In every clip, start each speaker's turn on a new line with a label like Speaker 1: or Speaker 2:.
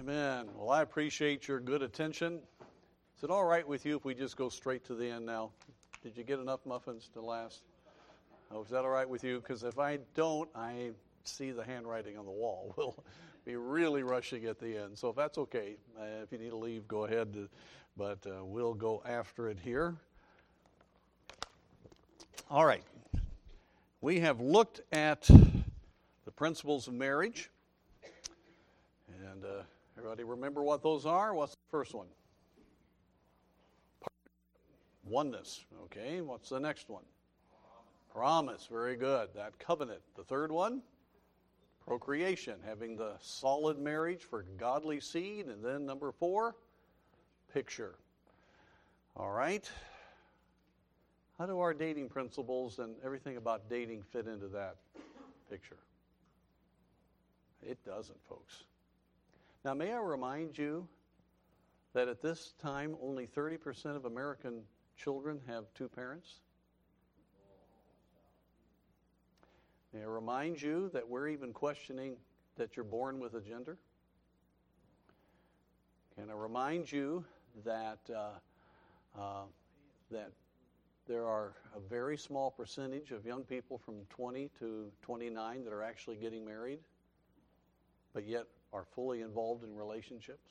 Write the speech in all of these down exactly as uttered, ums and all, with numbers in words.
Speaker 1: Amen. Well, I appreciate your good attention. Is it all right with you if we just go straight to the end now? Did you get enough muffins to last? Oh, is that all right with you? Because if I don't, I see the handwriting on the wall. We'll be really rushing at the end. So if that's okay, uh, if you need to leave, go ahead. To, but uh, we'll go after it here. All right. We have looked at the principles of marriage. And uh, everybody remember what those are? What's the first one? Oneness. Okay, what's the next one? Promise. Very good. That covenant. The third one? Procreation. Having the solid marriage for godly seed. And then number four? Picture. All right. How do our dating principles and everything about dating fit into that picture? It doesn't, folks. Now, may I remind you that at this time, only thirty percent of American children have two parents? May I remind you that we're even questioning that you're born with a gender? Can I remind you that uh, uh, that there are a very small percentage of young people from twenty to twenty-nine that are actually getting married, but yet are fully involved in relationships?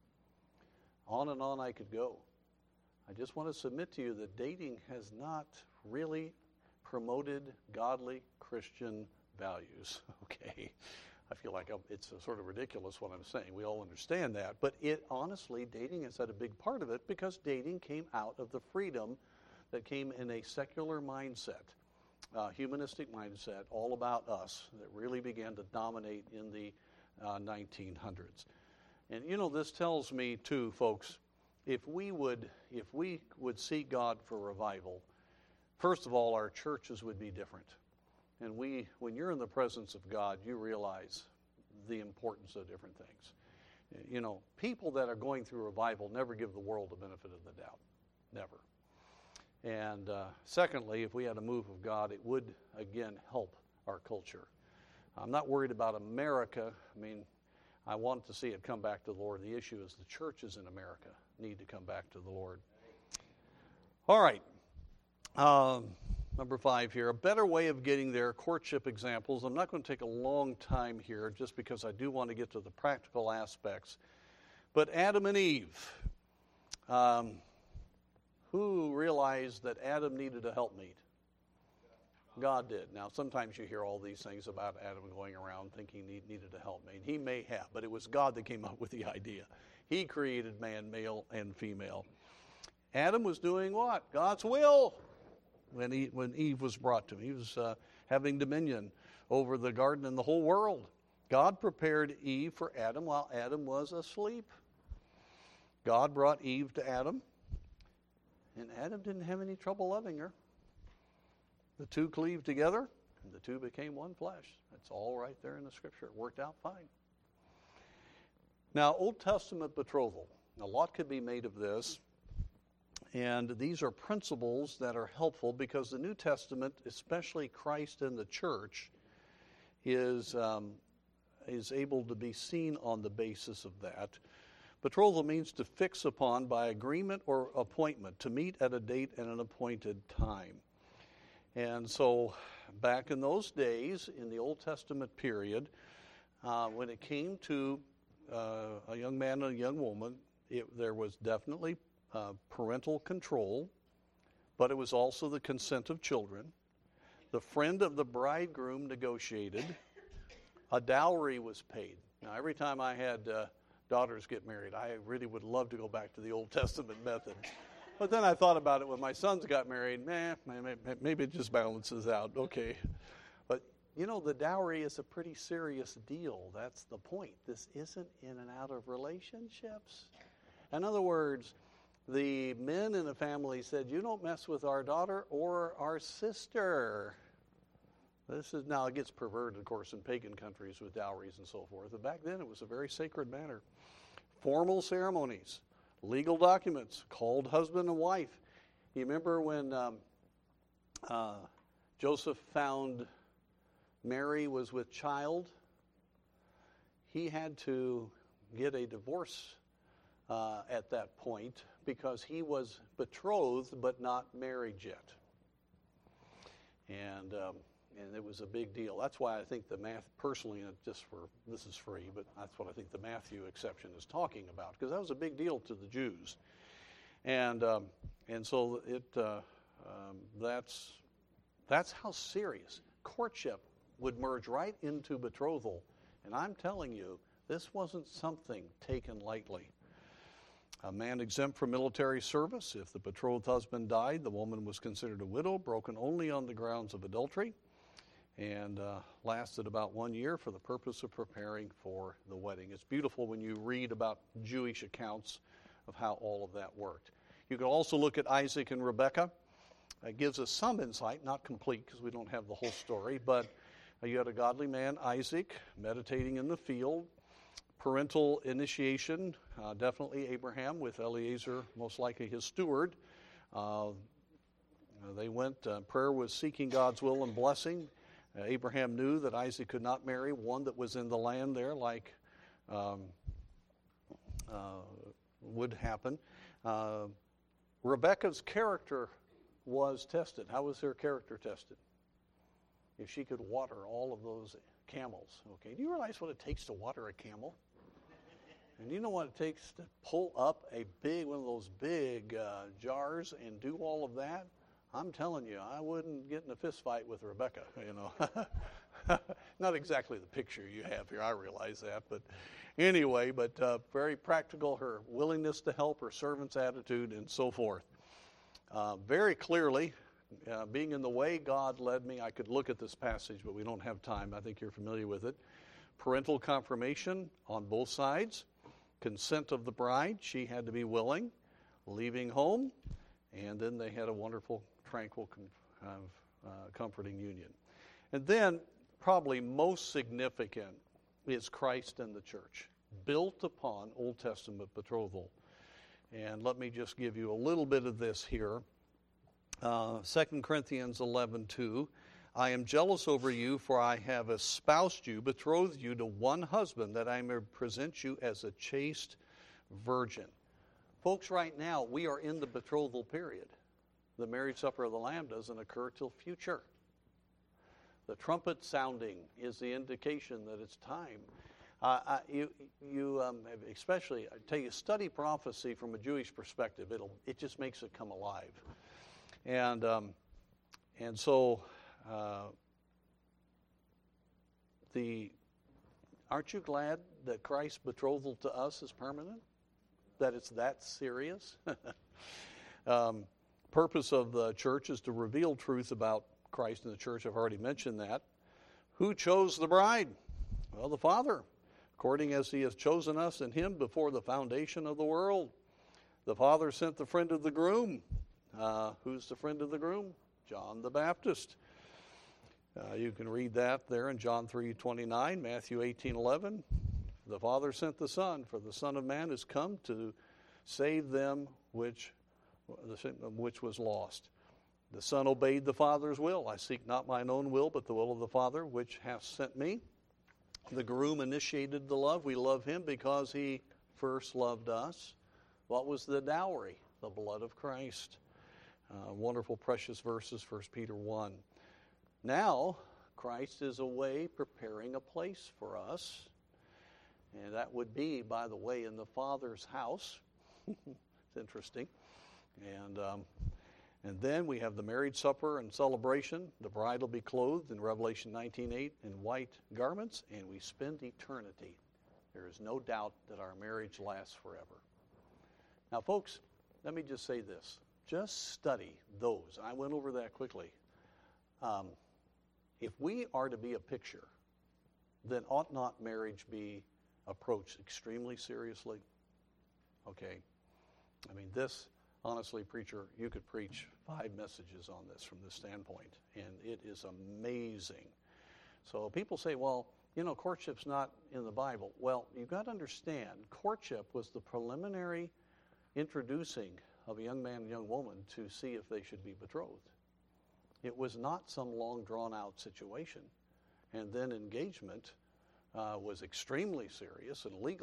Speaker 1: On and on I could go. I just want to submit to you that dating has not really promoted godly Christian values, okay? I feel like I'm, it's a sort of ridiculous what I'm saying. We all understand that. But it honestly, dating has had a big part of it because dating came out of the freedom that came in a secular mindset, uh, humanistic mindset, all about us, that really began to dominate in the uh, nineteen hundreds. And you know, this tells me too, folks, if we would, if we would seek God for revival, first of all, our churches would be different. And we, when you're in the presence of God, you realize the importance of different things. You know, people that are going through revival never give the world the benefit of the doubt. Never. And uh, secondly, if we had a move of God, it would, again, help our culture. I'm not worried about America. I mean, I want to see it come back to the Lord. The issue is the churches in America need to come back to the Lord. All right. Um, number five here, a better way of getting there, courtship examples. I'm not going to take a long time here just because I do want to get to the practical aspects. But Adam and Eve, um, who realized that Adam needed a helpmeet? God did. Now, sometimes you hear all these things about Adam going around thinking he needed a helpmate. He may have, but it was God that came up with the idea. He created man, male and female. Adam was doing what? God's will. When he, when Eve was brought to him, he was uh, having dominion over the garden and the whole world. God prepared Eve for Adam while Adam was asleep. God brought Eve to Adam, and Adam didn't have any trouble loving her. The two cleaved together, and the two became one flesh. That's all right there in the Scripture. It worked out fine. Now, Old Testament betrothal. A lot could be made of this, and these are principles that are helpful because the New Testament, especially Christ and the church, is, um, is able to be seen on the basis of that. Betrothal means to fix upon by agreement or appointment, to meet at a date and an appointed time. And so back in those days, in the Old Testament period, uh, when it came to uh, a young man and a young woman, it, there was definitely uh, parental control, but it was also the consent of children. The friend of the bridegroom negotiated. A dowry was paid. Now, every time I had uh, daughters get married, I really would love to go back to the Old Testament method. But then I thought about it when my sons got married. Meh, maybe it just balances out. Okay. But, you know, the dowry is a pretty serious deal. That's the point. This isn't in and out of relationships. In other words, the men in the family said, you don't mess with our daughter or our sister. This is now, it gets perverted, of course, in pagan countries with dowries and so forth. But back then it was a very sacred matter. Formal ceremonies. Legal documents called husband and wife. You remember when um, uh, Joseph found Mary was with child? He had to get a divorce uh, at that point because he was betrothed but not married yet. And um, and it was a big deal. That's why I think the math, personally, and just for, this is free, but that's what I think the Matthew exception is talking about, because that was a big deal to the Jews. And um, and so it uh, um, that's that's how serious courtship would merge right into betrothal. And I'm telling you, this wasn't something taken lightly. A man exempt from military service, if the betrothed husband died, the woman was considered a widow, broken only on the grounds of adultery, and uh, lasted about one year for the purpose of preparing for the wedding. It's beautiful when you read about Jewish accounts of how all of that worked. You can also look at Isaac and Rebekah. It gives us some insight, not complete because we don't have the whole story, but uh, you had a godly man, Isaac, meditating in the field. Parental initiation, uh, definitely Abraham with Eliezer, most likely his steward. Uh, they went, uh, prayer was seeking God's will and blessing. Uh, Abraham knew that Isaac could not marry one that was in the land there, like um, uh, would happen. Uh, Rebekah's character was tested. How was her character tested? If she could water all of those camels. Okay, do you realize what it takes to water a camel? And you know what it takes to pull up a big, one of those big uh, jars and do all of that? I'm telling you, I wouldn't get in a fist fight with Rebekah, you know. Not exactly the picture you have here, I realize that. But anyway, but uh, very practical, her willingness to help, her servant's attitude, and so forth. Uh, very clearly, uh, being in the way God led me, I could look at this passage, but we don't have time. I think you're familiar with it. Parental confirmation on both sides. Consent of the bride, she had to be willing, leaving home, and then they had a wonderful, tranquil, com- uh, comforting union. And then, probably most significant, is Christ and the church, built upon Old Testament betrothal. And let me just give you a little bit of this here. Uh, Second Corinthians eleven two. I am jealous over you, for I have espoused you, betrothed you to one husband, that I may present you as a chaste virgin. Folks, right now, we are in the betrothal period. The marriage supper of the Lamb doesn't occur till future. The trumpet sounding is the indication that it's time. Uh, I, you, you um, especially, I tell you, study prophecy from a Jewish perspective. It'll, it just makes it come alive. And, um, and so... Uh, the aren't you glad that Christ's betrothal to us is permanent? That it's that serious? um, purpose of the church is to reveal truth about Christ and the church. I've already mentioned that. Who chose the bride? Well, the Father, according as he has chosen us in him before the foundation of the world. The Father sent the friend of the groom. Uh, who's the friend of the groom? John the Baptist. Uh, you can read that there in John three twenty-nine, Matthew eighteen eleven. The Father sent the Son, for the Son of Man is come to save them which, which was lost. The Son obeyed the Father's will. I seek not mine own will, but the will of the Father which hath sent me. The groom initiated the love. We love him because he first loved us. What was the dowry? The blood of Christ. Uh, wonderful, precious verses, First Peter one. Now, Christ is away preparing a place for us. And that would be, by the way, in the Father's house. It's interesting. And um, and then we have the marriage supper and celebration. The bride will be clothed in Revelation nineteen eight in white garments, and we spend eternity. There is no doubt that our marriage lasts forever. Now, folks, let me just say this. Just study those. I went over that quickly. Um, If we are to be a picture, then ought not marriage be approached extremely seriously? Okay. I mean, this, honestly, preacher, you could preach five messages on this from this standpoint, and it is amazing. So people say, well, you know, courtship's not in the Bible. Well, you've got to understand, courtship was the preliminary introducing of a young man and young woman to see if they should be betrothed. It was not some long, drawn-out situation. And then engagement uh, was extremely serious and legal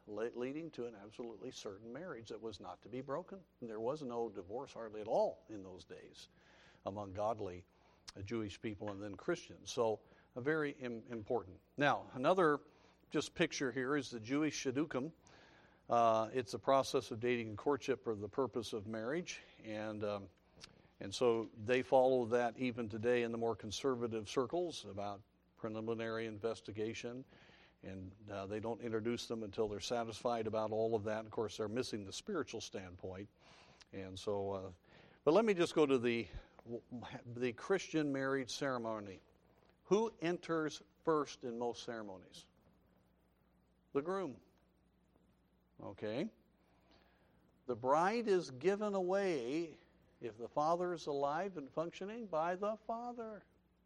Speaker 1: le- leading to an absolutely certain marriage that was not to be broken. And there was no divorce hardly at all in those days among godly uh, Jewish people and then Christians. So uh, very im- important. Now, another just picture here is the Jewish shidduchim. Uh, it's a process of dating and courtship for the purpose of marriage, and um, and so they follow that even today in the more conservative circles about preliminary investigation, and uh, they don't introduce them until they're satisfied about all of that. Of course, they're missing the spiritual standpoint, and so. Uh, but let me just go to the the Christian marriage ceremony. Who enters first in most ceremonies? The groom. Okay. The bride is given away, if the father is alive and functioning, by the father.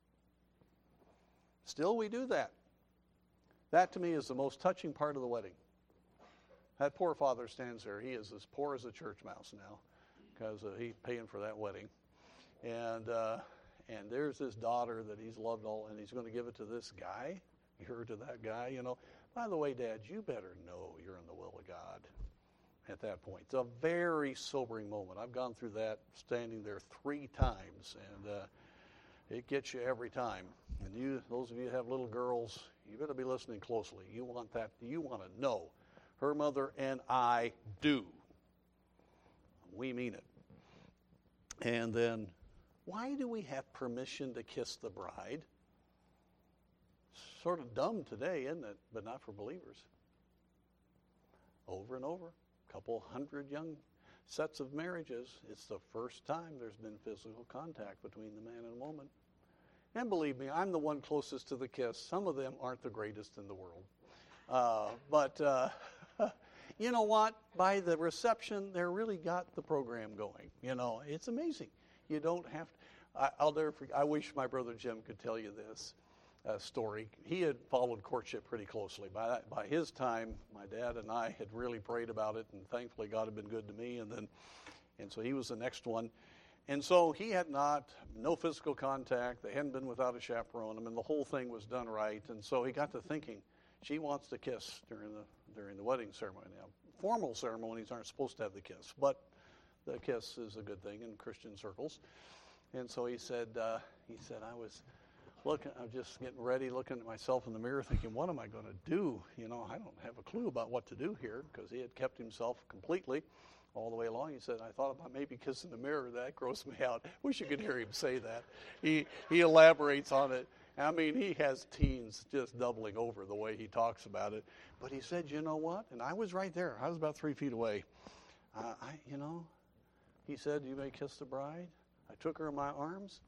Speaker 1: Still, we do that. That, to me, is the most touching part of the wedding. That poor father stands there. He is as poor as a church mouse now because uh, he's paying for that wedding. And uh, and there's this daughter that he's loved all, and he's going to give it to this guy. You heard to that guy, you know. By the way, Dad, you better know you're in the will of God at that point. It's a very sobering moment. I've gone through that standing there three times, and uh, it gets you every time. And you, those of you who have little girls, you better be listening closely. You want that. You want to know. Her mother and I do. We mean it. And then, why do we have permission to kiss the bride? Sort of dumb today, isn't it? But not for believers. Over and over, a couple hundred young sets of marriages, it's the first time there's been physical contact between the man and woman. And believe me, I'm the one closest to the kiss. Some of them aren't the greatest in the world. Uh, but uh, you know what? By the reception, they really got the program going. You know, it's amazing. You don't have to. I, I'll never forget. I wish my brother Jim could tell you this. Uh, story. He had followed courtship pretty closely. By that, by his time, my dad and I had really prayed about it, and thankfully God had been good to me. And then, and so he was the next one, and so he had not no physical contact. They hadn't been without a chaperone. I mean, the whole thing was done right. And so he got to thinking, she wants to kiss during the during the wedding ceremony. Now, formal ceremonies aren't supposed to have the kiss, but the kiss is a good thing in Christian circles. And so he said, uh, he said, I was. Looking, I'm just getting ready, looking at myself in the mirror, thinking, what am I going to do? You know, I don't have a clue about what to do here because he had kept himself completely all the way along. He said, I thought about maybe kissing the mirror. That grossed me out. Wish you could hear him say that. He he elaborates on it. I mean, he has teens just doubling over the way he talks about it. But he said, you know what? And I was right there. I was about three feet away. Uh, I, you know, he said, you may kiss the bride. I took her in my arms.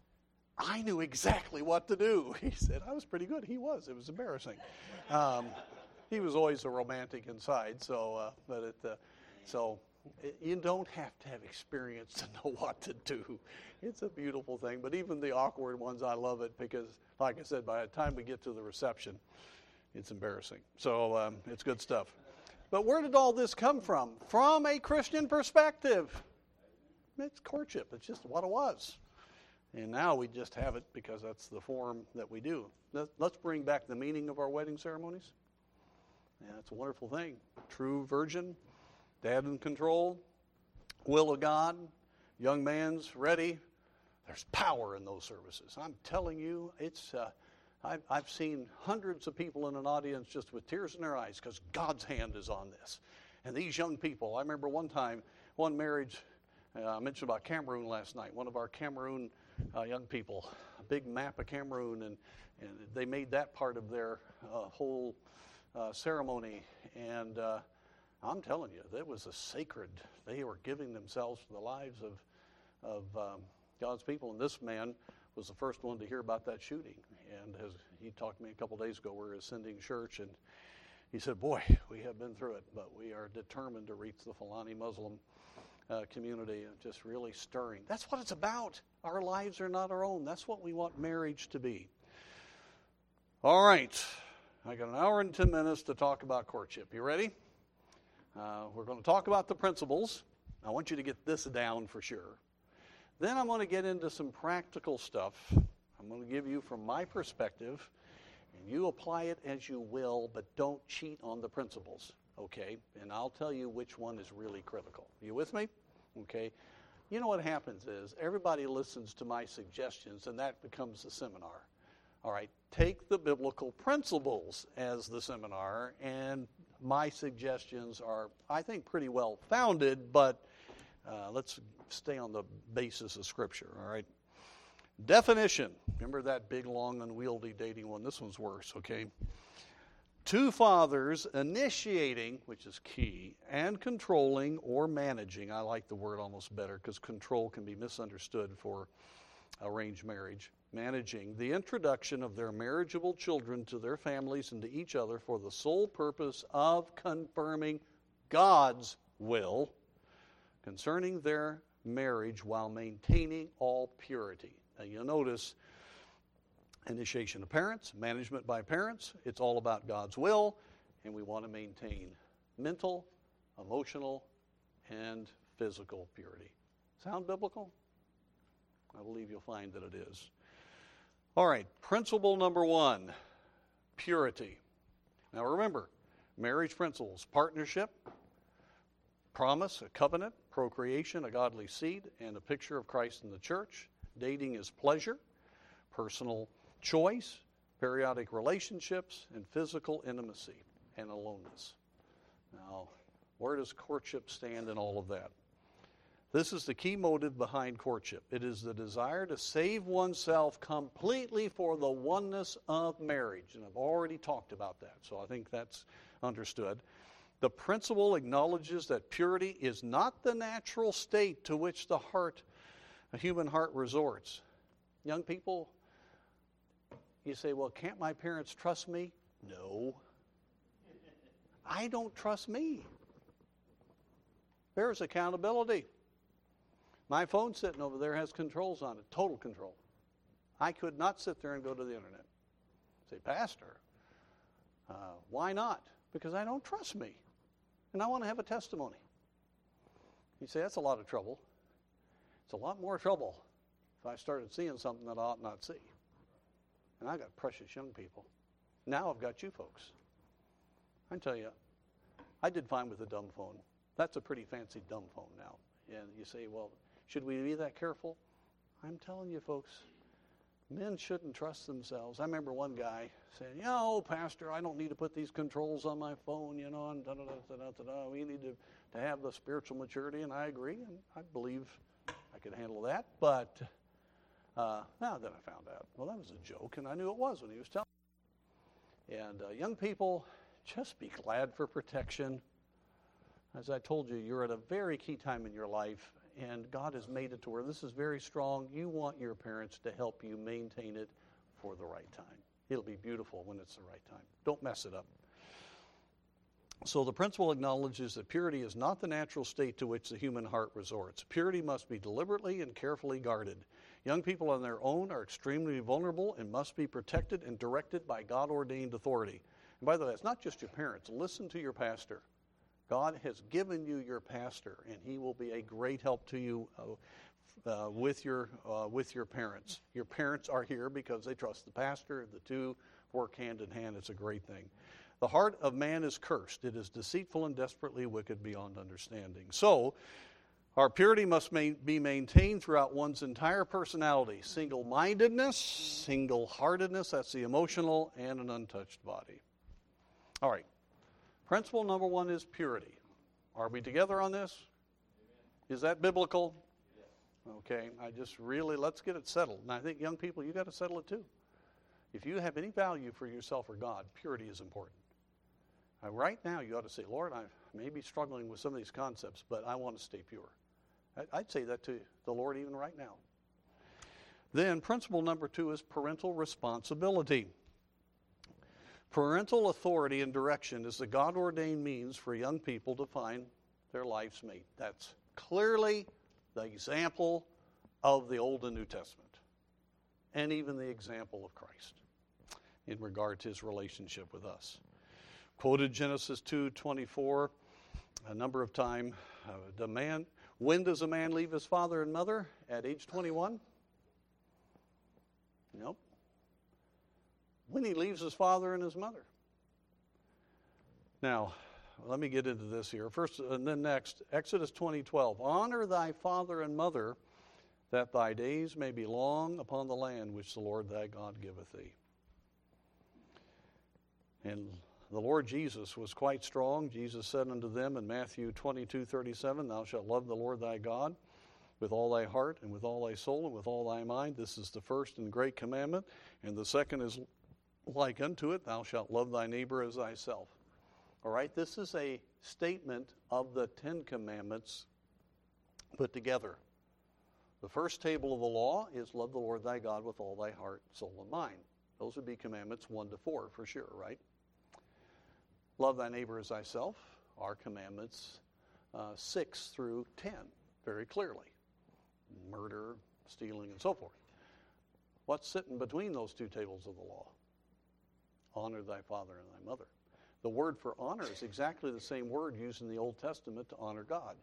Speaker 1: I knew exactly what to do. He said, I was pretty good. He was. It was embarrassing. Um, he was always a romantic inside, so, uh, but it, uh, so it, you don't have to have experience to know what to do. It's a beautiful thing, but even the awkward ones, I love it because, like I said, by the time we get to the reception, it's embarrassing. So um, it's good stuff. But where did all this come from? From a Christian perspective. It's courtship. It's just what it was. And now we just have it because that's the form that we do. Let's bring back the meaning of our wedding ceremonies. Yeah, it's a wonderful thing. True virgin, dad in control, will of God, young man's ready. There's power in those services. I'm telling you, it's. Uh, I've, I've seen hundreds of people in an audience just with tears in their eyes because God's hand is on this. And these young people, I remember one time, one marriage, uh, I mentioned about Cameroon last night, one of our Cameroon Uh, young people, a big map of Cameroon, and, and they made that part of their uh, whole uh, ceremony. And uh, I'm telling you, that was a sacred. They were giving themselves for the lives of of um, God's people. And this man was the first one to hear about that shooting. And as he talked to me a couple days ago, we were ascending church, and he said, "Boy, we have been through it, but we are determined to reach the Fulani Muslim Uh, community." And just really stirring. That's what it's about. Our lives are not our own. That's what we want marriage to be. All right. I got an hour and ten minutes to talk about courtship. You ready? Uh, we're going to talk about the principles. I want you to get this down for sure. Then I'm going to get into some practical stuff. I'm going to give you from my perspective, and you apply it as you will, but don't cheat on the principles. okay? And I'll tell you which one is really critical. You with me? Okay. You know what happens is everybody listens to my suggestions, and that becomes the seminar. All right, take the biblical principles as the seminar, and my suggestions are, I think, pretty well founded, but uh, let's stay on the basis of Scripture, all right? Definition. Remember that big, long, unwieldy dating one? This one's worse, okay? Two fathers initiating, which is key, and controlling or managing. I like the word almost better because control can be misunderstood for arranged marriage. Managing the introduction of their marriageable children to their families and to each other for the sole purpose of confirming God's will concerning their marriage while maintaining all purity. Now you'll notice initiation of parents, management by parents. It's all about God's will, and we want to maintain mental, emotional, and physical purity. Sound biblical? I believe you'll find that it is. All right, principle number one, purity. Now remember, marriage principles, partnership, promise, a covenant, procreation, a godly seed, and a picture of Christ in the church. Dating is pleasure, personal choice, periodic relationships, and physical intimacy and aloneness. Now, where does courtship stand in all of that? This is the key motive behind courtship. It is the desire to save oneself completely for the oneness of marriage. And I've already talked about that, so I think that's understood. The principle acknowledges that purity is not the natural state to which the heart, a human heart resorts. Young people, you say, well, can't my parents trust me? No. I don't trust me. There's accountability. My phone sitting over there has controls on it, total control. I could not sit there and go to the internet. Say, Pastor, uh, why not? Because I don't trust me, and I want to have a testimony. You say, that's a lot of trouble. It's a lot more trouble if I started seeing something that I ought not see. And I got precious young people. Now I've got you folks. I can tell you, I did fine with a dumb phone. That's a pretty fancy dumb phone now. And you say, well, should we be that careful? I'm telling you folks, men shouldn't trust themselves. I remember one guy saying, you know, Pastor, I don't need to put these controls on my phone, you know, and da da da da da da. We need to, to have the spiritual maturity, and I agree, and I believe I could handle that. But uh, now that I found out, well, that was a joke, and I knew it was when he was telling me. And uh, young people, just be glad for protection. As I told you, you're at a very key time in your life, and God has made it to where this is very strong. You want your parents to help you maintain it for the right time. It'll be beautiful when it's the right time. Don't mess it up. So the principle acknowledges that purity is not the natural state to which the human heart resorts. Purity must be deliberately and carefully guarded. Young people on their own are extremely vulnerable and must be protected and directed by God-ordained authority. And by the way, it's not just your parents. Listen to your pastor. God has given you your pastor, and he will be a great help to you uh, uh, with your uh, with your parents. Your parents are here because they trust the pastor. The two work hand in hand. It's a great thing. The heart of man is cursed. It is deceitful and desperately wicked beyond understanding. So, our purity must ma- be maintained throughout one's entire personality. Single-mindedness, single-heartedness, that's the emotional, and an untouched body. All right. Principle number one is purity. Are we together on this? Amen. Is that biblical? Yes. Okay, I just really, let's get it settled. And I think young people, you got to settle it too. If you have any value for yourself or God, purity is important. Now, right now, you ought to say, Lord, I may be struggling with some of these concepts, but I want to stay pure. I'd say that to the Lord even right now. Then principle number two is parental responsibility. Parental authority and direction is the God-ordained means for young people to find their life's mate. That's clearly the example of the Old and New Testament, and even the example of Christ in regard to his relationship with us. Quoted Genesis two twenty-four a number of times. Uh, the man, when does a man leave his father and mother? At age twenty-one? Nope. When he leaves his father and his mother. Now, let me get into this here. First, and then next, Exodus twenty twelve. Honor thy father and mother, that thy days may be long upon the land which the Lord thy God giveth thee. And the Lord Jesus was quite strong. Jesus said unto them in Matthew twenty-two thirty-seven, Thou shalt love the Lord thy God with all thy heart and with all thy soul and with all thy mind. This is the first and great commandment. And the second is like unto it, Thou shalt love thy neighbor as thyself. All right, this is a statement of the Ten Commandments put together. The first table of the law is love the Lord thy God with all thy heart, soul, and mind. Those would be commandments one to four for sure, right? Love thy neighbor as thyself are commandments uh, six through ten, very clearly. Murder, stealing, and so forth. What's sitting between those two tables of the law? Honor thy father and thy mother. The word for honor is exactly the same word used in the Old Testament to honor God.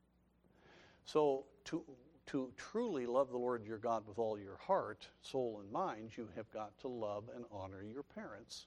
Speaker 1: So to, to truly love the Lord your God with all your heart, soul, and mind, you have got to love and honor your parents.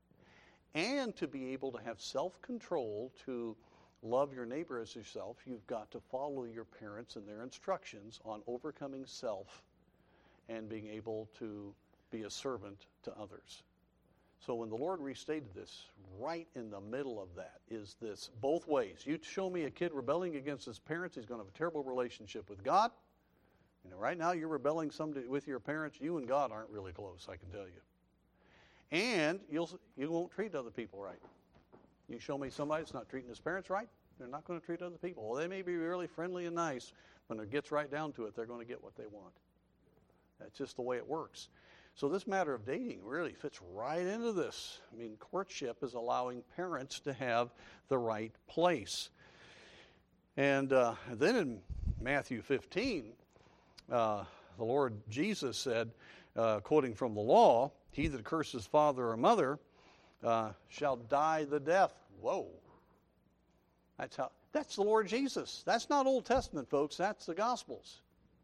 Speaker 1: And to be able to have self-control to love your neighbor as yourself, you've got to follow your parents and their instructions on overcoming self and being able to be a servant to others. So when the Lord restated this, right in the middle of that is this, both ways. You show me a kid rebelling against his parents, he's going to have a terrible relationship with God. You know, right now you're rebelling someday with your parents. You and God aren't really close, I can tell you. And you'll, you won't treat other people right. You show me somebody that's not treating his parents right, they're not going to treat other people. Well, they may be really friendly and nice. When it gets right down to it, they're going to get what they want. That's just the way it works. So this matter of dating really fits right into this. I mean, courtship is allowing parents to have the right place. And uh, then in Matthew fifteen, uh, the Lord Jesus said, uh, quoting from the law, he that curses father or mother uh, shall die the death. Whoa. That's how. That's the Lord Jesus. That's not Old Testament, folks. That's the Gospels.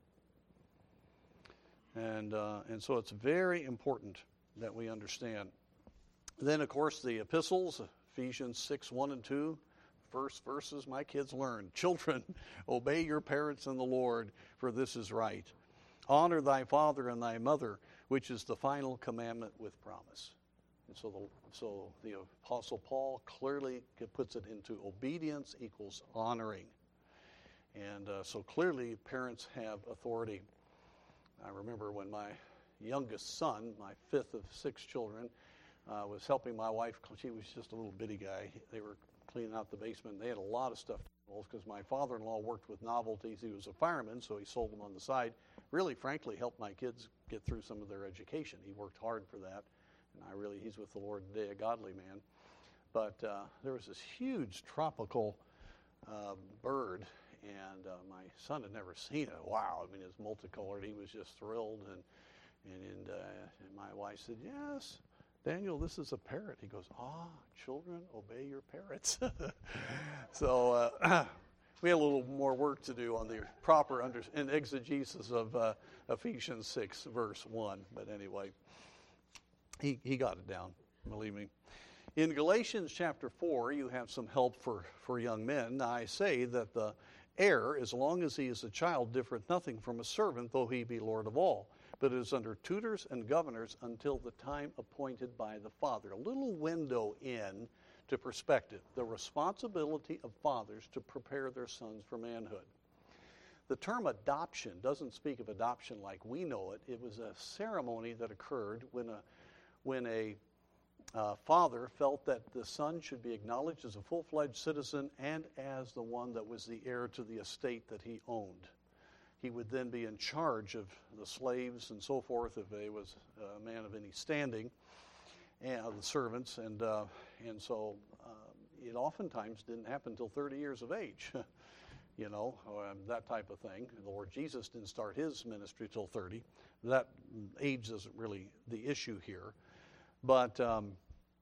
Speaker 1: And uh, and so it's very important that we understand. Then, of course, the epistles, Ephesians six, one and two, first verses my kids learn. Children, obey your parents in the Lord, for this is right. Honor thy father and thy mother, which is the final commandment with promise. And so the, so the Apostle Paul clearly puts it into obedience equals honoring. And uh, so clearly parents have authority. I remember when my youngest son, my fifth of six children, uh, was helping my wife. She was just a little bitty guy. They were cleaning out the basement. They had a lot of stuffed animals because my father-in-law worked with novelties. He was a fireman, so he sold them on the side. Really, frankly, helped my kids get through some of their education. He worked hard for that. And I really, he's with the Lord today, a godly man. But uh, there was this huge tropical uh, bird. And uh, my son had never seen it. Wow, I mean, it's multicolored. He was just thrilled. And and, and, uh, and my wife said, yes, Daniel, this is a parrot. He goes, ah, children, obey your parents. so uh, we had a little more work to do on the proper under- and exegesis of uh, Ephesians six, verse one. But anyway, he, he got it down, believe me. In Galatians chapter four, you have some help for, for young men. Now, I say that the heir, as long as he is a child, differeth nothing from a servant, though he be Lord of all, but is under tutors and governors until the time appointed by the father. A little window in to perspective, the responsibility of fathers to prepare their sons for manhood. The term adoption doesn't speak of adoption like we know it. It was a ceremony that occurred when a when a Uh, father felt that the son should be acknowledged as a full-fledged citizen and as the one that was the heir to the estate that he owned. He would then be in charge of the slaves and so forth if he was a man of any standing, and of the servants. And uh, and so uh, it oftentimes didn't happen until thirty years of age, you know, um, that type of thing. The Lord Jesus didn't start his ministry till thirty. That age isn't really the issue here. But um,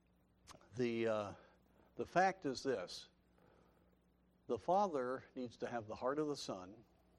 Speaker 1: the uh, the fact is this: the father needs to have the heart of the son.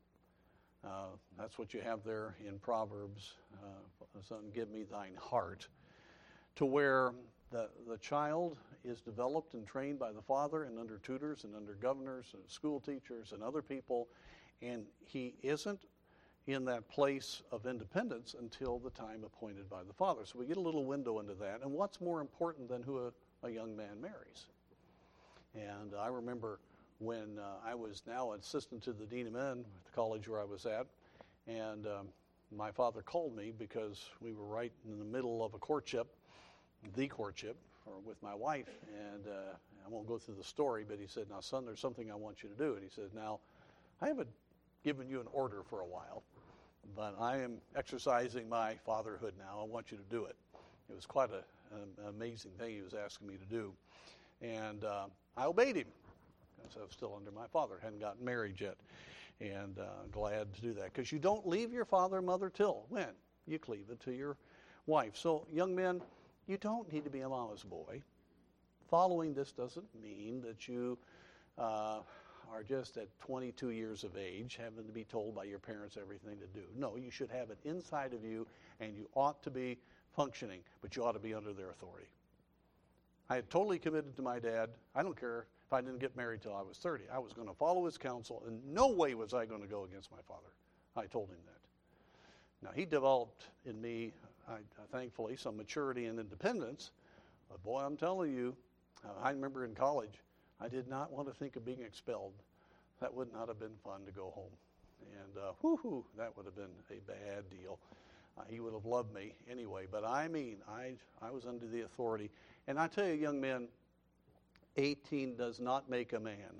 Speaker 1: Uh, that's what you have there in Proverbs. Uh, son, give me thine heart. to where the, the child is developed and trained by the father and under tutors and under governors and school teachers and other people, and he isn't in that place of independence until the time appointed by the father. So we get a little window into that. And what's more important than who a, a young man marries? And I remember when uh, I was now assistant to the dean of men at the college where I was at, and um, my father called me because we were right in the middle of a courtship, the courtship, or with my wife. And uh, I won't go through the story, but he said, now, son, there's something I want you to do. And he said, now, I haven't given you an order for a while, but I am exercising my fatherhood now. I want you to do it. It was quite a, an amazing thing he was asking me to do. And uh, I obeyed him because I was still under my father, hadn't gotten married yet. And uh, glad to do that, because you don't leave your father and mother till when? You cleave it to your wife. So young men, you don't need to be a mama's boy. Following this doesn't mean that you uh, are just at twenty-two years of age having to be told by your parents everything to do. No, you should have it inside of you, and you ought to be functioning, but you ought to be under their authority. I had totally committed to my dad. I don't care if I didn't get married till I was thirty. I was going to follow his counsel, and no way was I going to go against my father. I told him that. Now, he developed in me, I, thankfully, some maturity and independence. But boy, I'm telling you, uh, I remember in college, I did not want to think of being expelled. That would not have been fun to go home. And uh, whoo-hoo, that would have been a bad deal. Uh, he would have loved me anyway. But I mean, I, I was under the authority. And I tell you, young men, eighteen does not make a man.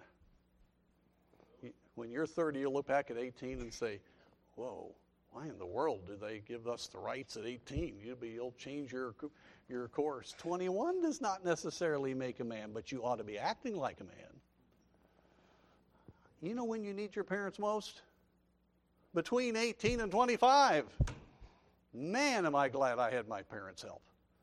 Speaker 1: When you're thirty, you'll look back at eighteen and say, whoa, why in the world do they give us the rights at eighteen? You'll be, you'll change your, your course. twenty-one does not necessarily make a man, but you ought to be acting like a man. You know when you need your parents most? Between eighteen and twenty-five. Man, am I glad I had my parents' help.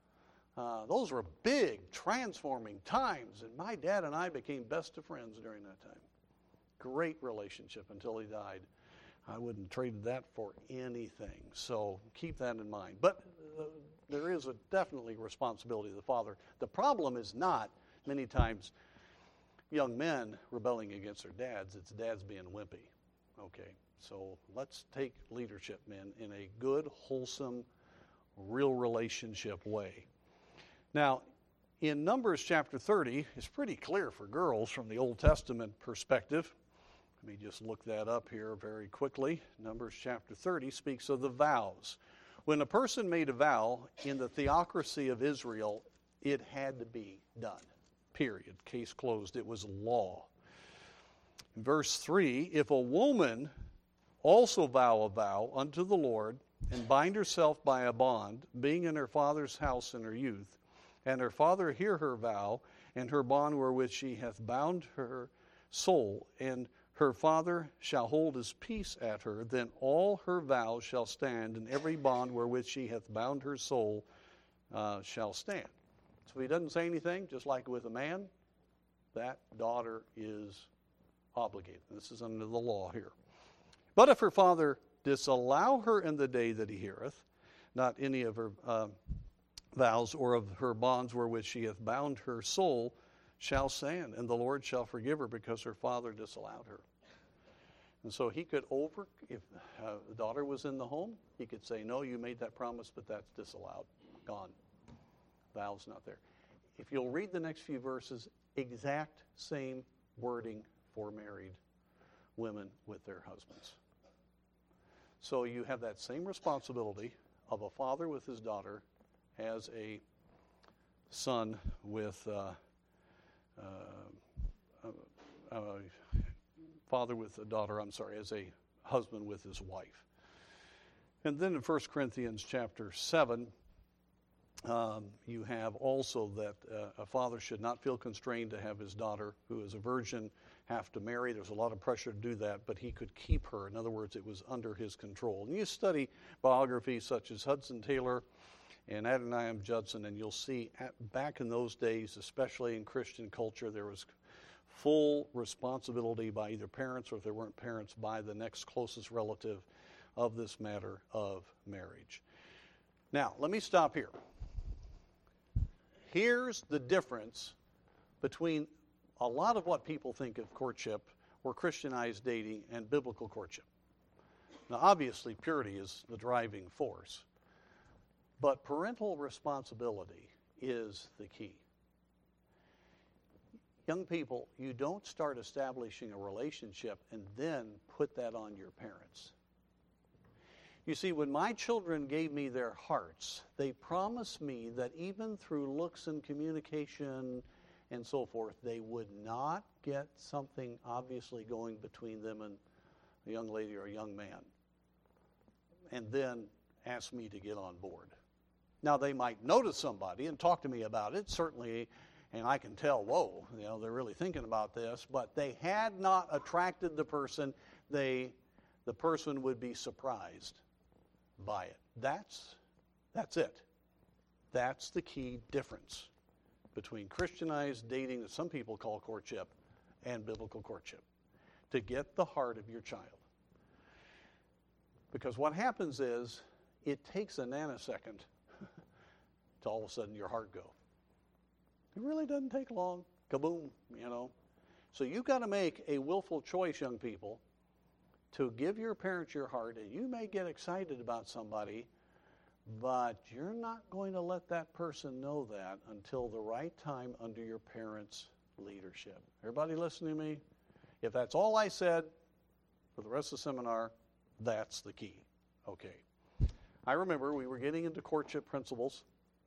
Speaker 1: Uh, those were big, transforming times, and my dad and I became best of friends during that time. Great relationship until he died. I wouldn't trade that for anything, so keep that in mind. But uh, there is a definitely responsibility of the father. The problem is not, many times, young men rebelling against their dads. It's dads being wimpy. Okay, so let's take leadership, men, in a good, wholesome, real relationship way. Now, in Numbers chapter thirty, it's pretty clear for girls from the Old Testament perspective. Let me just look that up here very quickly. Numbers chapter thirty speaks of the vows. When a person made a vow in the theocracy of Israel, it had to be done. Period. Case closed. It was law. In verse three, if a woman also vow a vow unto the Lord and bind herself by a bond, being in her father's house in her youth, and her father hear her vow, and her bond wherewith she hath bound her soul, and her father shall hold his peace at her, then all her vows shall stand, and every bond wherewith she hath bound her soul uh, shall stand. So if he doesn't say anything, just like with a man, that daughter is obligated. This is under the law here. But if her father disallow her in the day that he heareth, not any of her uh, vows or of her bonds wherewith she hath bound her soul, shall stand, and the Lord shall forgive her because her father disallowed her. And so he could over, if uh, the daughter was in the home, he could say, no, you made that promise, but that's disallowed. Gone. Vow's not there. If you'll read the next few verses, exact same wording for married women with their husbands. So you have that same responsibility of a father with his daughter as a son with uh, uh, uh, uh, father with a daughter, I'm sorry, as a husband with his wife. And then in First Corinthians chapter seven, um, you have also that uh, a father should not feel constrained to have his daughter, who is a virgin, have to marry. There's a lot of pressure to do that, but he could keep her. In other words, it was under his control. And you study biographies such as Hudson Taylor and Adoniram Judson, and you'll see at, back in those days, especially in Christian culture, there was full responsibility by either parents, or if there weren't parents, by the next closest relative of this matter of marriage. Now, let me stop here. Here's the difference between a lot of what people think of courtship or Christianized dating and biblical courtship. Now, obviously, purity is the driving force, but parental responsibility is the key. Young people, you don't start establishing a relationship and then put that on your parents. You see, when my children gave me their hearts, they promised me that even through looks and communication and so forth, they would not get something obviously going between them and a young lady or a young man, and then ask me to get on board. Now, they might notice somebody and talk to me about it, certainly, and I can tell, whoa, you know, they're really thinking about this, but they had not attracted the person. They, the person would be surprised by it. That's, that's it. That's the key difference between Christianized dating that some people call courtship and biblical courtship, to get the heart of your child. Because what happens is it takes a nanosecond to all of a sudden your heart go. It really doesn't take long. Kaboom, you know. So you've got to make a willful choice, young people, to give your parents your heart, and you may get excited about somebody, but you're not going to let that person know that until the right time under your parents' leadership. Everybody listening to me? If that's all I said for the rest of the seminar, that's the key. Okay. I remember we were getting into courtship principles,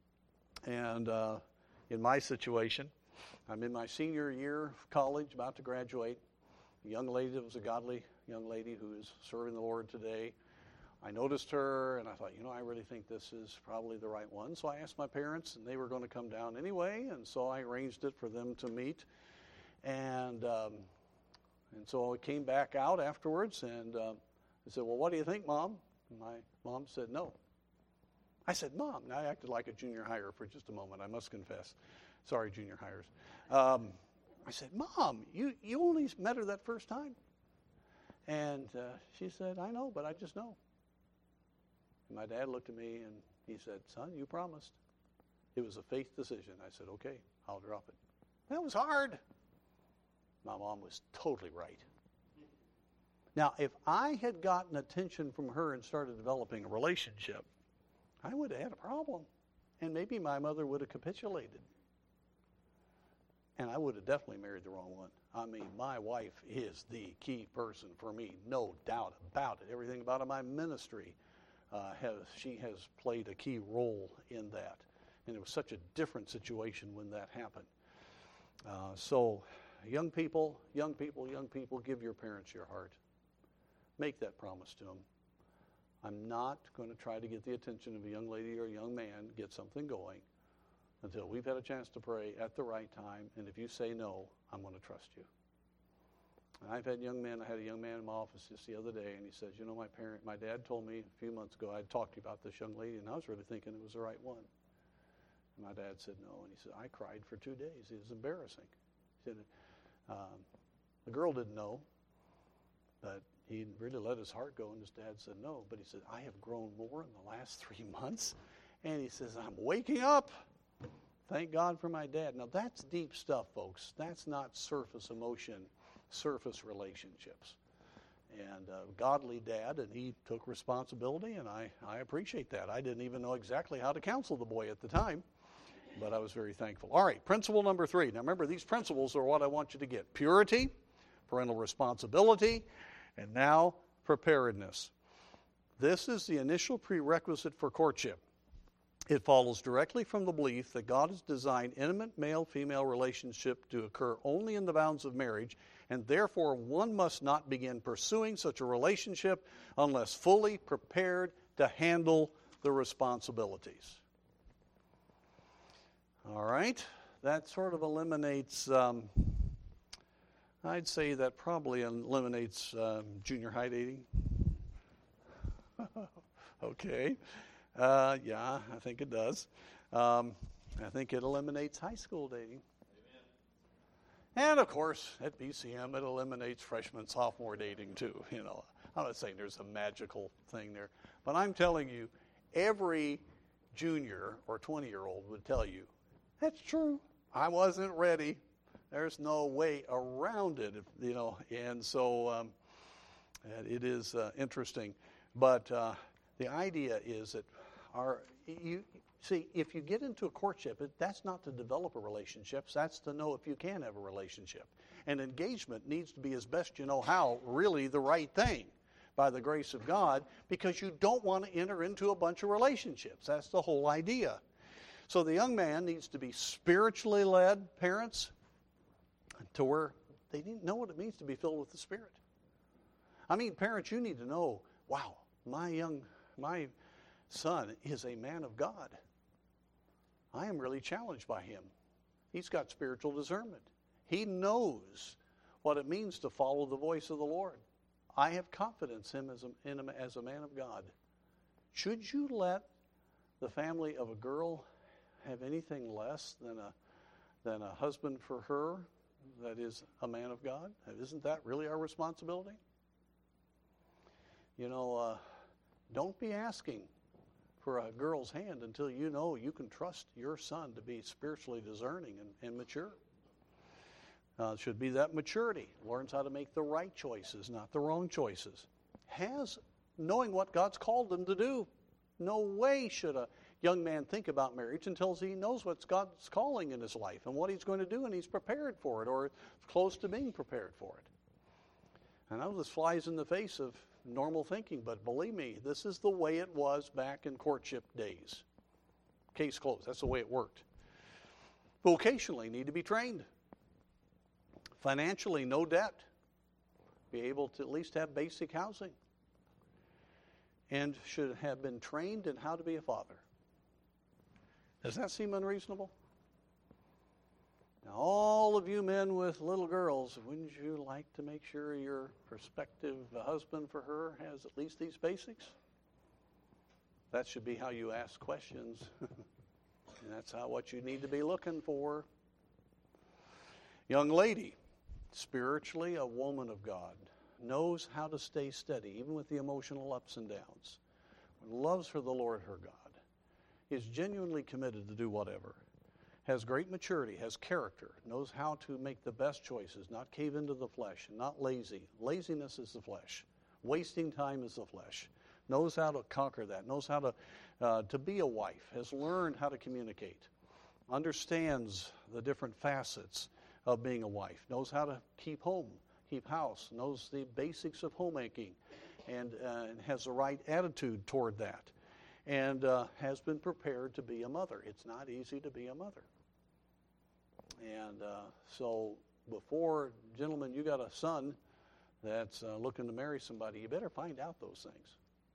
Speaker 1: and uh, in my situation, I'm in my senior year of college, about to graduate. A young lady that was a godly young lady who is serving the Lord today. I noticed her, and I thought, you know, I really think this is probably the right one. So I asked my parents, and they were going to come down anyway, and so I arranged it for them to meet. And um, and so I came back out afterwards, and uh, I said, well, what do you think, Mom? And my mom said, no. I said, Mom. Now I acted like a junior hire for just a moment, I must confess. Sorry, junior hires. Um, I said, Mom, you, you only met her that first time. And uh, she said, I know, but I just know. And my dad looked at me and he said, son, you promised. It was a faith decision. I said, okay, I'll drop it. That was hard. My mom was totally right. Now, if I had gotten attention from her and started developing a relationship, I would have had a problem. And maybe my mother would have capitulated. And I would have definitely married the wrong one. I mean, my wife is the key person for me, no doubt about it. Everything about my ministry, uh, has she has played a key role in that. And it was such a different situation when that happened. Uh, so, young people, young people, young people, give your parents your heart. Make that promise to them. I'm not going to try to get the attention of a young lady or a young man, get something going, until we've had a chance to pray at the right time. And if you say no, I'm going to trust you. And I've had young men, I had a young man in my office just the other day, and he says, you know, my parent, my dad told me a few months ago, I'd talked to you about this young lady, and I was really thinking it was the right one. And my dad said no, and he said, I cried for two days. It was embarrassing. He said, um, the girl didn't know, but he really let his heart go, and his dad said no. But he said, I have grown more in the last three months. And he says, I'm waking up. Thank God for my dad. Now, that's deep stuff, folks. That's not surface emotion, surface relationships. And uh, godly dad, and he took responsibility, and I, I appreciate that. I didn't even know exactly how to counsel the boy at the time, but I was very thankful. All right, principle number three. Now, remember, these principles are what I want you to get. Purity, parental responsibility, and now preparedness. This is the initial prerequisite for courtship. It follows directly from the belief that God has designed intimate male-female relationship to occur only in the bounds of marriage, and therefore one must not begin pursuing such a relationship unless fully prepared to handle the responsibilities. All right, that sort of eliminates, um, I'd say that probably eliminates um, junior high dating. Okay. Uh, yeah, I think it does. Um, I think it eliminates high school dating. Amen. And, of course, at B C M, it eliminates freshman, sophomore dating, too. You know, I'm not saying there's a magical thing there. But I'm telling you, every junior or twenty-year-old would tell you, That's true. I wasn't ready. There's no way around it, you know. And so um, it is uh, interesting. But uh, the idea is that our you see, if you get into a courtship, it, that's not to develop a relationship. That's to know if you can have a relationship. And engagement needs to be, as best you know how, really the right thing by the grace of God, because you don't want to enter into a bunch of relationships. That's the whole idea. So the young man needs to be spiritually led, parents, to where they need to know what it means to be filled with the Spirit. I mean, parents, you need to know, wow, my young, my son is a man of God. I am really challenged by him. He's got spiritual discernment. He knows what it means to follow the voice of the Lord. I have confidence in him as a, in him as a man of God. Should you let the family of a girl have anything less than a than a husband for her that is a man of God? Isn't that really our responsibility? You know, uh, don't be asking for a girl's hand until you know you can trust your son to be spiritually discerning and, and mature. Uh, it should be that maturity. Learns how to make the right choices, not the wrong choices. Has knowing what God's called them to do. No way should a young man think about marriage until he knows what God's calling in his life and what he's going to do, and he's prepared for it or close to being prepared for it. I know this flies in the face of normal thinking, but believe me, this is the way it was back in courtship days. Case closed. That's the way it worked. Vocationally, need to be trained. Financially, no debt. Be able to at least have basic housing. And should have been trained in how to be a father. Does that seem unreasonable? Now, all of you men with little girls, wouldn't you like to make sure your prospective husband for her has at least these basics? That should be how you ask questions. And that's how what you need to be looking for. Young lady, spiritually a woman of God, knows how to stay steady, even with the emotional ups and downs. Loves for the Lord her God. Is genuinely committed to do whatever. Has great maturity, has character, knows how to make the best choices, not cave into the flesh, and not lazy. Laziness is the flesh. Wasting time is the flesh. Knows how to conquer that, knows how to, uh, to be a wife, has learned how to communicate, understands the different facets of being a wife, knows how to keep home, keep house, knows the basics of homemaking, and, uh, and has the right attitude toward that. And uh, has been prepared to be a mother. It's not easy to be a mother. And uh, so before, gentlemen, you got a son that's uh, looking to marry somebody, you better find out those things.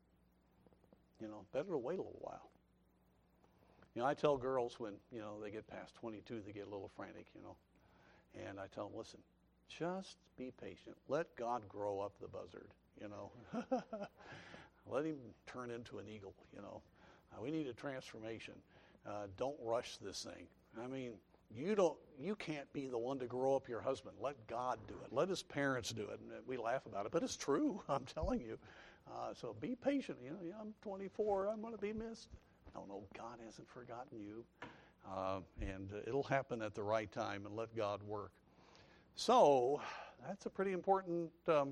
Speaker 1: You know, better to wait a little while. You know, I tell girls when, you know, they get past twenty-two, they get a little frantic, you know. And I tell them, listen, just be patient. Let God grow up the buzzard, you know. Let him turn into an eagle, you know. Uh, we need a transformation. Uh, don't rush this thing. I mean, you don't, you can't be the one to grow up your husband. Let God do it. Let his parents do it. And we laugh about it, but it's true. I'm telling you. Uh, so be patient. You know, yeah, I'm twenty-four. I'm going to be missed. No, no, God hasn't forgotten you. Uh, and uh, it'll happen at the right time, and let God work. So that's a pretty important. Um,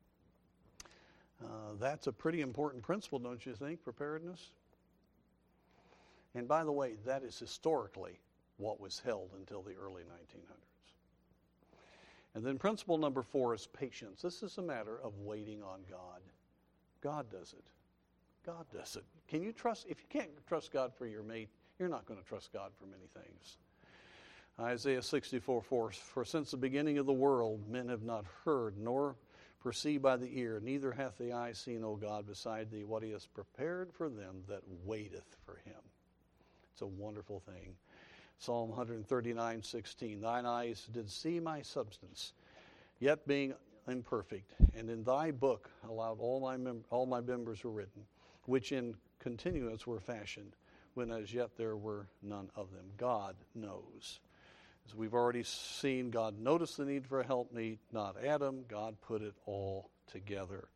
Speaker 1: Uh, that's a pretty important principle, don't you think, preparedness? And by the way, that is historically what was held until the early nineteen hundreds. And then principle number four is patience. This is a matter of waiting on God. God does it. God does it. Can you trust? If you can't trust God for your mate, you're not going to trust God for many things. Isaiah sixty-four four, for since the beginning of the world, men have not heard, nor perceived by the ear, neither hath the eye seen, O God, beside thee, what he has prepared for them that waiteth for him. It's a wonderful thing. Psalm one thirty-nine sixteen, thine eyes did see my substance, yet being imperfect, and in thy book allowed all my mem- all my members were written, which in continuance were fashioned, when as yet there were none of them. God knows. As we've already seen, God noticed the need for a helpmeet, not Adam. God put it all together.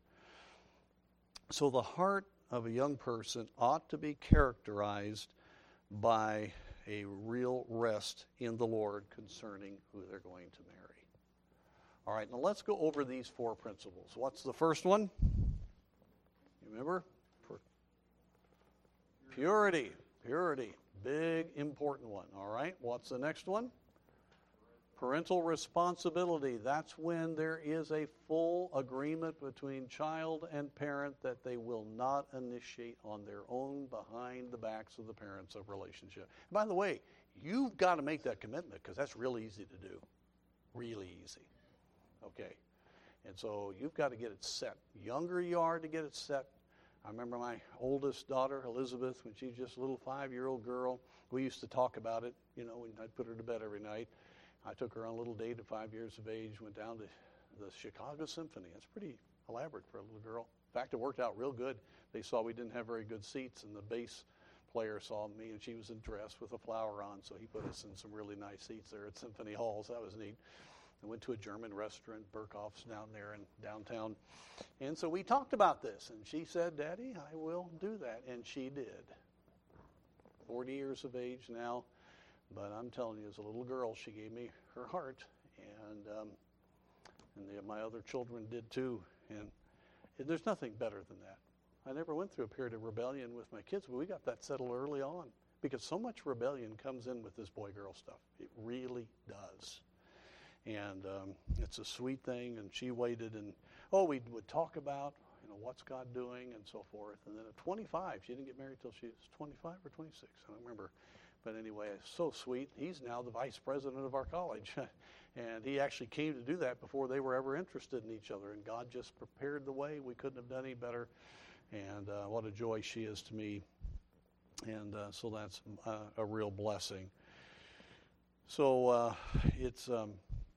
Speaker 1: So the heart of a young person ought to be characterized by a real rest in the Lord concerning who they're going to marry. All right, now let's go over these four principles. What's the first one? You remember? Purity. Purity. Big, important one. All right, what's the next one? Parental responsibility. That's when there is a full agreement between child and parent that they will not initiate on their own behind the backs of the parents of relationship. By the way, you've got to make that commitment because that's really easy to do. Really easy. Okay. And so you've got to get it set. The younger you are to get it set. I remember my oldest daughter, Elizabeth, when she was just a little five-year-old girl, we used to talk about it, you know, and I'd put her to bed every night. I took her on a little date at five years of age, went down to the Chicago Symphony. That's pretty elaborate for a little girl. In fact, it worked out real good. They saw we didn't have very good seats, and the bass player saw me, and she was in dress with a flower on, so he put us in some really nice seats there at Symphony Halls. That was neat. I went to a German restaurant, Berkhoff's down there in downtown. And so we talked about this, and she said, Daddy, I will do that. And she did. forty years of age now. But I'm telling you, as a little girl, she gave me her heart, and um, and the, my other children did too. And it, there's nothing better than that. I never went through a period of rebellion with my kids, but we got that settled early on because so much rebellion comes in with this boy-girl stuff. It really does. And um, it's a sweet thing, and she waited, and, oh, we would talk about, you know, what's God doing and so forth. And then at twenty-five, she didn't get married till she was twenty-five or twenty-six, I don't remember. But anyway, so sweet. He's now the vice president of our college. And he actually came to do that before they were ever interested in each other. And God just prepared the way. We couldn't have done any better. And uh, what a joy she is to me. And uh, so that's uh, a real blessing. So uh, it's um,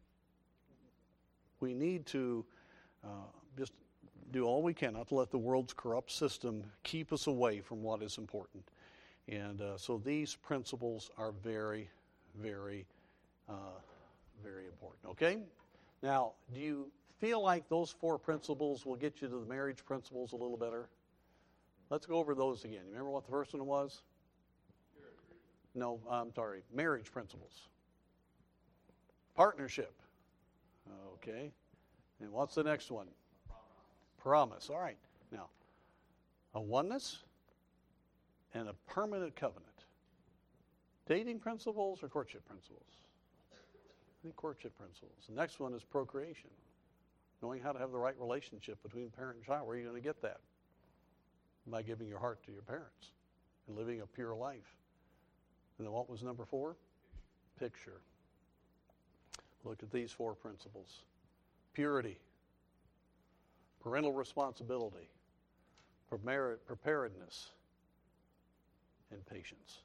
Speaker 1: we need to uh, just do all we can not to let the world's corrupt system keep us away from what is important. And uh, so these principles are very, very, uh, very important. Okay? Now, do you feel like those four principles will get you to the marriage principles a little better? Let's go over those again. You remember what the first one was? No, I'm sorry. Marriage principles. Partnership. Okay. And what's the next one? Promise. All right. Now, a oneness and a permanent covenant. Dating principles or courtship principles? I think courtship principles. The next one is procreation. Knowing how to have the right relationship between parent and child. Where are you going to get that? By giving your heart to your parents and living a pure life. And then what was number four? Picture. Look at these four principles. Purity. Parental responsibility. Preparedness. And patience.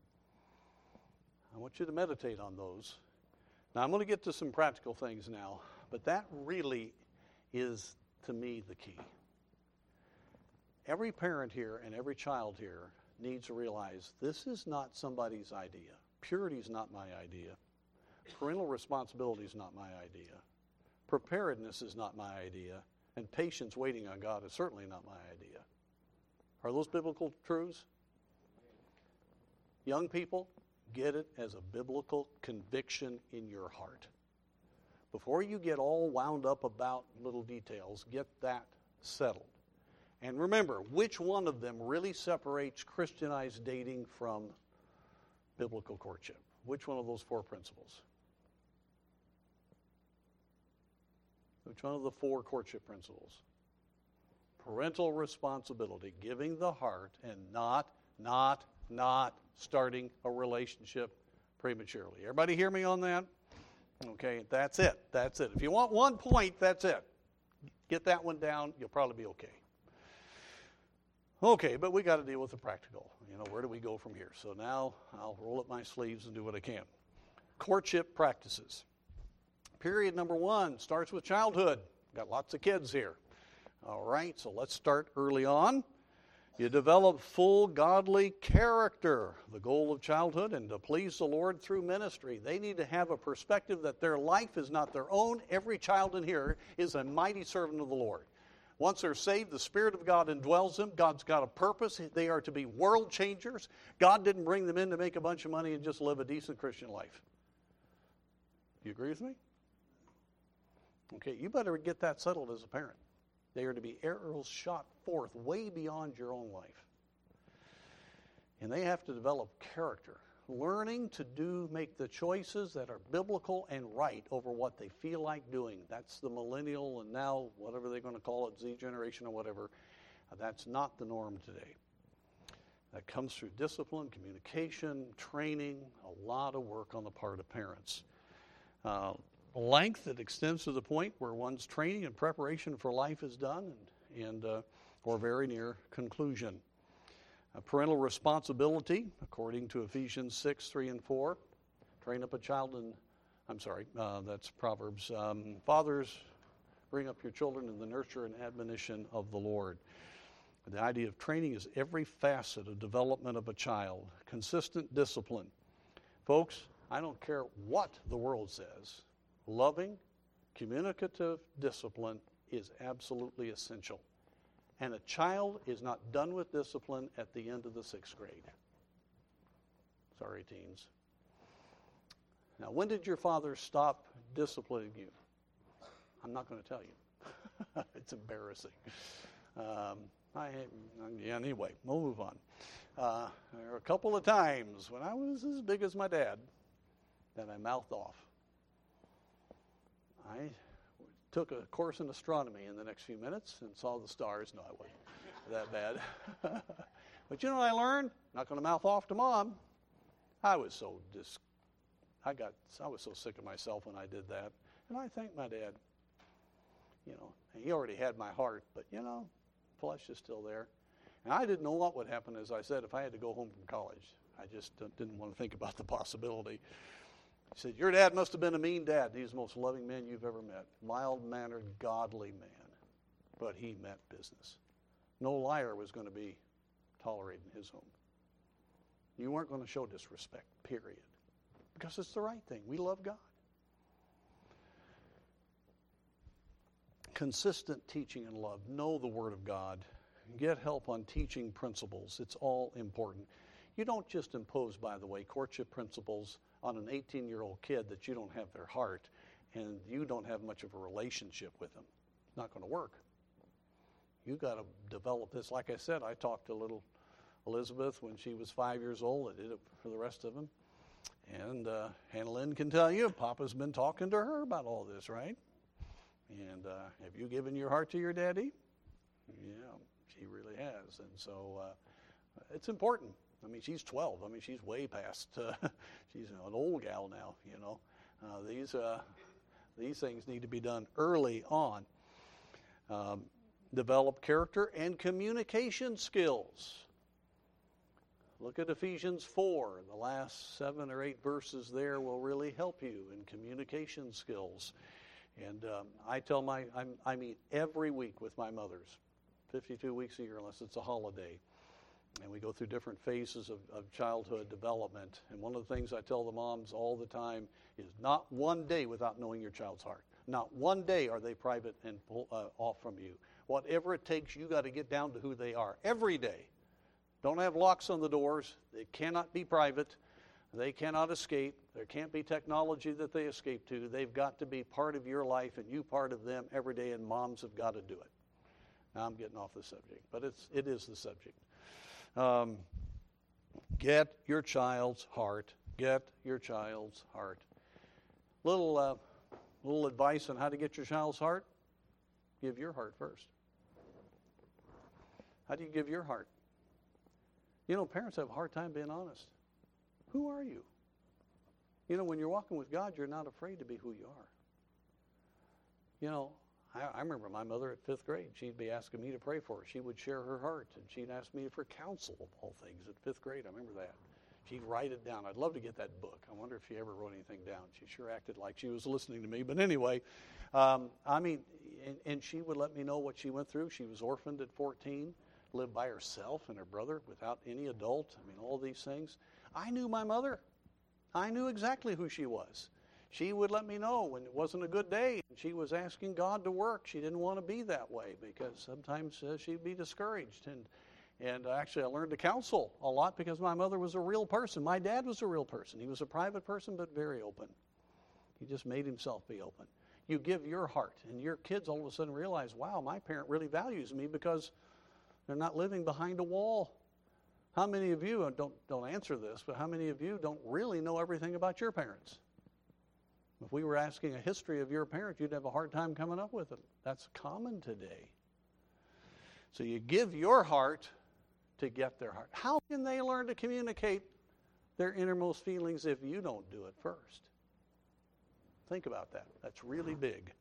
Speaker 1: I want you to meditate on those. Now, I'm going to get to some practical things now, but that really is, to me, the key. Every parent here and every child here needs to realize this is not somebody's idea. Purity is not my idea. Parental responsibility is not my idea. Preparedness is not my idea. And patience waiting on God is certainly not my idea. Are those biblical truths? Young people, get it as a biblical conviction in your heart. Before you get all wound up about little details, get that settled. And remember, which one of them really separates Christianized dating from biblical courtship? Which one of those four principles? Which one of the four courtship principles? Parental responsibility, giving the heart and not, not, not starting a relationship prematurely. Everybody hear me on that? Okay, that's it. That's it. If you want one point, that's it. Get that one down, you'll probably be okay. Okay, but we got to deal with the practical. You know, where do we go from here? So now I'll roll up my sleeves and do what I can. Courtship practices. Period number one starts with childhood. Got lots of kids here. All right, so let's start early on. You develop full godly character, the goal of childhood, and to please the Lord through ministry. They need to have a perspective that their life is not their own. Every child in here is a mighty servant of the Lord. Once they're saved, the Spirit of God indwells them. God's got a purpose. They are to be world changers. God didn't bring them in to make a bunch of money and just live a decent Christian life. Do you agree with me? Okay, you better get that settled as a parent. They are to be arrows shot forth way beyond your own life. And they have to develop character, learning to do, make the choices that are biblical and right over what they feel like doing. That's the millennial and now whatever they're going to call it, Z generation or whatever. That's not the norm today. That comes through discipline, communication, training, a lot of work on the part of parents. Uh, length, it extends to the point where one's training and preparation for life is done and, and uh, or very near conclusion. Uh, parental responsibility, according to Ephesians six, three, and four. Train up a child in, I'm sorry, uh, that's Proverbs. Um, Fathers, bring up your children in the nurture and admonition of the Lord. The idea of training is every facet of development of a child. Consistent discipline. Folks, I don't care what the world says. Loving, communicative discipline is absolutely essential. And a child is not done with discipline at the end of the sixth grade. Sorry, teens. Now, when did your father stop disciplining you? I'm not going to tell you. It's embarrassing. Um, I yeah, anyway, we'll move on. Uh, there were a couple of times when I was as big as my dad that I mouthed off. I took a course in astronomy in the next few minutes and saw the stars. No, I wasn't that bad. But you know what I learned? Not going to mouth off to Mom. I was so dis- I got I was so sick of myself when I did that. And I thank my dad. You know, he already had my heart, but you know, flesh is still there. And I didn't know what would happen, as I said, if I had to go home from college. I just didn't want to think about the possibility. He said, your dad must have been a mean dad. He's the most loving man you've ever met. Mild-mannered, godly man. But he meant business. No liar was going to be tolerated in his home. You weren't going to show disrespect, period. Because it's the right thing. We love God. Consistent teaching and love. Know the Word of God. Get help on teaching principles. It's all important. You don't just impose, by the way, courtship principles on an eighteen-year-old kid that you don't have their heart and you don't have much of a relationship with them. It's not going to work. You got to develop this. Like I said, I talked to little Elizabeth when she was five years old. I did it for the rest of them. And uh, Hannah Lynn can tell you, Papa's been talking to her about all this, right? And uh, have you given your heart to your daddy? Yeah, she really has. And so uh, it's important. I mean, she's twelve. I mean, she's way past, uh, she's an old gal now, you know. Uh, these uh, these things need to be done early on. Um, develop character and communication skills. Look at Ephesians four. The last seven or eight verses there will really help you in communication skills. And um, I tell my, I'm, I meet every week with my mothers, fifty-two weeks a year unless it's a holiday. And we go through different phases of, of childhood development. And one of the things I tell the moms all the time is not one day without knowing your child's heart. Not one day are they private and pull, uh, off from you. Whatever it takes, you got to get down to who they are every day. Don't have locks on the doors. They cannot be private. They cannot escape. There can't be technology that they escape to. They've got to be part of your life and you part of them every day, and moms have got to do it. Now I'm getting off the subject, but it's, it is the subject. Um, get your child's heart. Get your child's heart. Little, uh, little advice on how to get your child's heart. Give your heart first. How do you give your heart? You know, parents have a hard time being honest. Who are you? You know, when you're walking with God, you're not afraid to be who you are. You know, I, I remember my mother at fifth grade. She'd be asking me to pray for her. She would share her heart, and she'd ask me for counsel of all things at fifth grade. I remember that. She'd write it down. I'd love to get that book. I wonder if she ever wrote anything down. She sure acted like she was listening to me. But anyway, um, I mean, and, and she would let me know what she went through. She was orphaned at fourteen, lived by herself and her brother without any adult. I mean, all these things. I knew my mother. I knew exactly who she was. she would let me know when it wasn't a good day. She was asking God to work. She didn't want to be that way because sometimes uh, she'd be discouraged. And and actually I learned to counsel a lot because my mother was a real person. My dad was a real person. He was a private person but very open. He just made himself be open. You give your heart, and your kids all of a sudden realize, wow, my parent really values me because they're not living behind a wall. How many of you, don't, don't answer this, but how many of you don't really know everything about your parents? If we were asking a history of your parents, you'd have a hard time coming up with it. That's common today. So you give your heart to get their heart. How can they learn to communicate their innermost feelings if you don't do it first? Think about that. That's really big.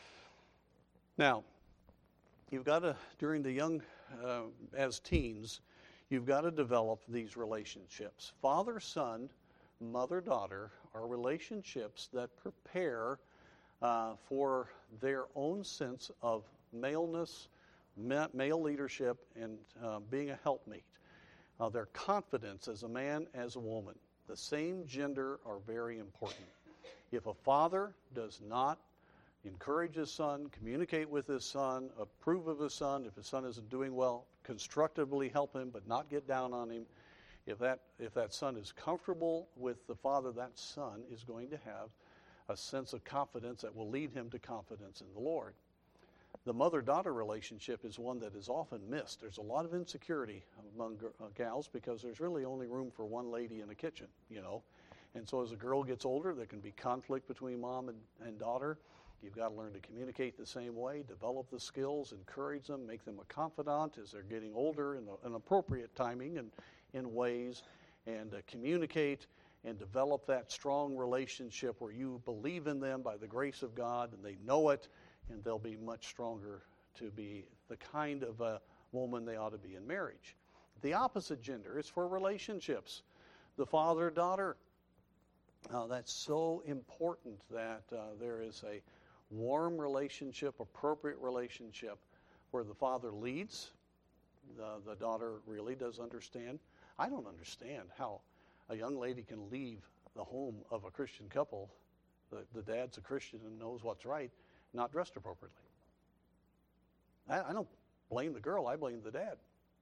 Speaker 1: Now, you've got to, during the young, uh, as teens, you've got to develop these relationships. Father-son, mother-daughter are relationships that prepare uh, for their own sense of maleness, ma- male leadership, and uh, being a helpmate. Uh, their confidence as a man, as a woman. The same gender are very important. If a father does not encourage his son, communicate with his son, approve of his son, if his son isn't doing well, constructively help him but not get down on him, if that if that son is comfortable with the father, that son is going to have a sense of confidence that will lead him to confidence in the Lord. The mother-daughter relationship is one that is often missed. There's a lot of insecurity among uh, gals because there's really only room for one lady in a kitchen, you know. And so as a girl gets older, there can be conflict between mom and, and daughter. You've got to learn to communicate the same way, develop the skills, encourage them, make them a confidant as they're getting older in a, an appropriate timing and in ways, and uh, communicate and develop that strong relationship where you believe in them by the grace of God and they know it, and they'll be much stronger to be the kind of a woman they ought to be in marriage. The opposite gender is for relationships. The father-daughter. Uh, that's so important that uh, there is a warm relationship, appropriate relationship, where the father leads. The, the daughter really does understand. I don't understand how a young lady can leave the home of a Christian couple, the, the dad's a Christian and knows what's right, not dressed appropriately. I, I don't blame the girl, I blame the dad.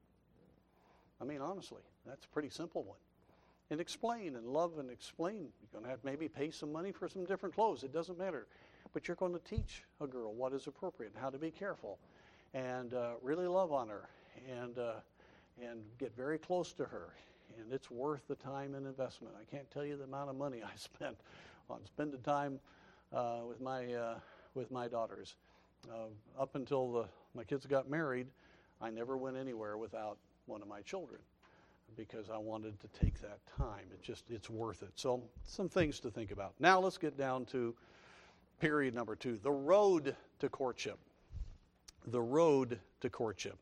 Speaker 1: I mean, honestly, that's a pretty simple one. And explain and love and explain. You're going to have to maybe pay some money for some different clothes. It doesn't matter. But you're going to teach a girl what is appropriate, how to be careful, and uh, really love on her, and uh, and get very close to her. And it's worth the time and investment. I can't tell you the amount of money I spent on spending time uh, with my uh, with my daughters. Uh, up until the, my kids got married, I never went anywhere without one of my children, because I wanted to take that time. It just, it's worth it. So some things to think about. Now let's get down to period number two, the road to courtship. The road to courtship.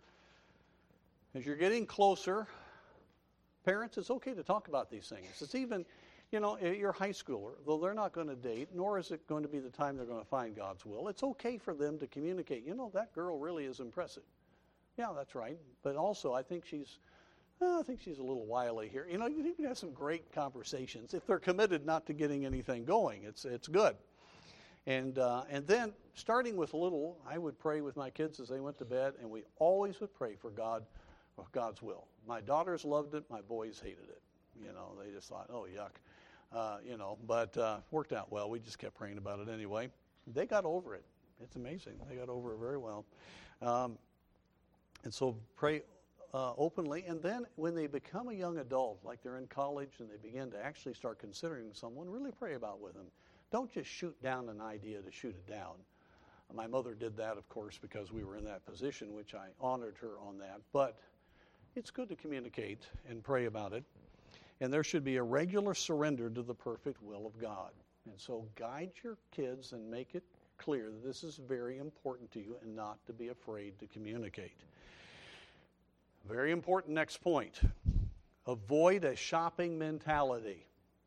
Speaker 1: As you're getting closer, parents, it's okay to talk about these things. It's even, you know, your high schooler, though they're not going to date, nor is it going to be the time they're going to find God's will, it's okay for them to communicate, you know, that girl really is impressive. Yeah, that's right. But also, I think she's, Oh, I think she's a little wily here. You know, you can have some great conversations if they're committed not to getting anything going. It's it's good. And uh, and then starting with little, I would pray with my kids as they went to bed, and we always would pray for God, for God's will. My daughters loved it. My boys hated it. You know, they just thought, oh, yuck. Uh, you know, but uh, worked out well. We just kept praying about it anyway. They got over it. It's amazing. They got over it very well. Um, and so pray Uh, openly, and then when they become a young adult, like they're in college and they begin to actually start considering someone, really pray about with them. Don't just shoot down an idea to shoot it down. My mother did that, of course, because we were in that position, which I honored her on that. But it's good to communicate and pray about it. And there should be a regular surrender to the perfect will of God. And so guide your kids and make it clear that this is very important to you and not to be afraid to communicate. Very important next point. Avoid a shopping mentality.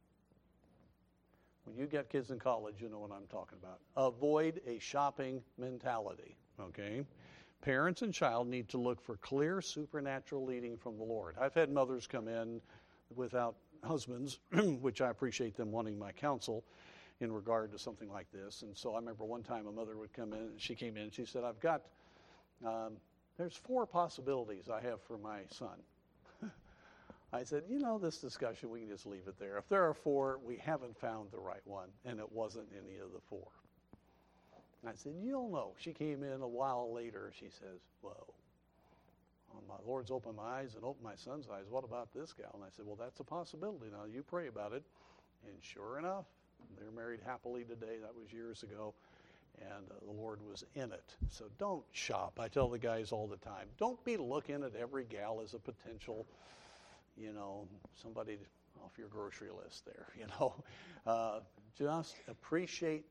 Speaker 1: When you get kids in college, you know what I'm talking about. Avoid a shopping mentality, okay? Parents and child need to look for clear supernatural leading from the Lord. I've had mothers come in without husbands, which I appreciate them wanting my counsel, in regard to something like this. And so I remember one time a mother would come in, and she came in and she said, I've got, um, there's four possibilities I have for my son. I said, you know, this discussion, we can just leave it there. If there are four, we haven't found the right one, and it wasn't any of the four. And I said, you'll know. She came in a while later. She says, whoa, well, my Lord's opened my eyes and opened my son's eyes. What about this gal? And I said, well, that's a possibility. Now, you pray about it. And sure enough, they're married happily today. That was years ago. And uh, the Lord was in it. So don't shop. I tell the guys all the time, don't be looking at every gal as a potential, you know, somebody off your grocery list there, you know. Uh, just appreciate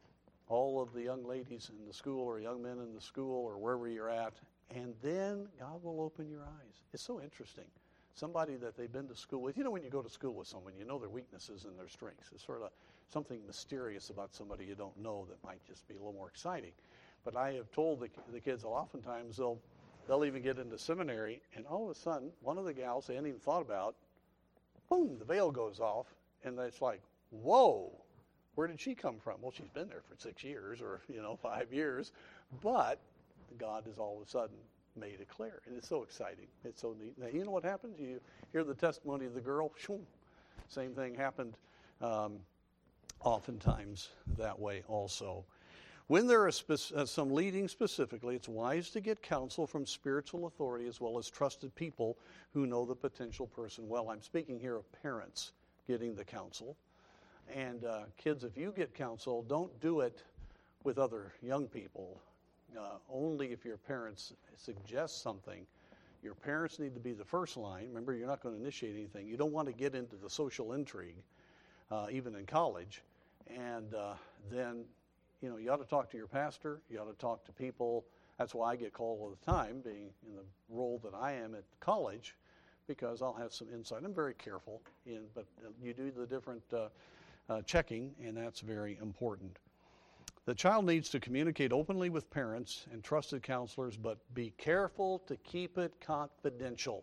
Speaker 1: all of the young ladies in the school or young men in the school or wherever you're at, and then God will open your eyes. It's so interesting. Somebody that they've been to school with, you know, when you go to school with someone, you know their weaknesses and their strengths. It's sort of something mysterious about somebody you don't know that might just be a little more exciting. But I have told the, the kids oftentimes they'll they'll even get into seminary, and all of a sudden, one of the gals they hadn't even thought about, boom, the veil goes off, and it's like, whoa, where did she come from? Well, she's been there for six years or, you know, five years, but God has all of a sudden made it clear, and it's so exciting. It's so neat. Now, you know what happens? You hear the testimony of the girl, shoom, same thing happened um, oftentimes that way also. When there is spe- uh, some leading specifically, it's wise to get counsel from spiritual authority as well as trusted people who know the potential person well. I'm speaking here of parents getting the counsel. And uh, kids, if you get counsel, don't do it with other young people. Uh, only if your parents suggest something. Your parents need to be the first line. Remember, you're not going to initiate anything. You don't want to get into the social intrigue, uh, even in college. And uh, then, you know, you ought to talk to your pastor. You ought to talk to people. That's why I get called all the time, being in the role that I am at college, because I'll have some insight. I'm very careful, in, but you do the different uh, uh, checking, and that's very important. The child needs to communicate openly with parents and trusted counselors, but be careful to keep it confidential.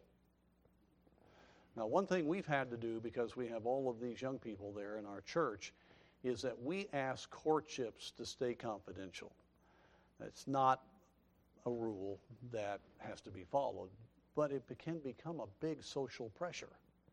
Speaker 1: Now, one thing we've had to do, because we have all of these young people there in our church, is that we ask courtships to stay confidential. It's not a rule that has to be followed, but it can become a big social pressure.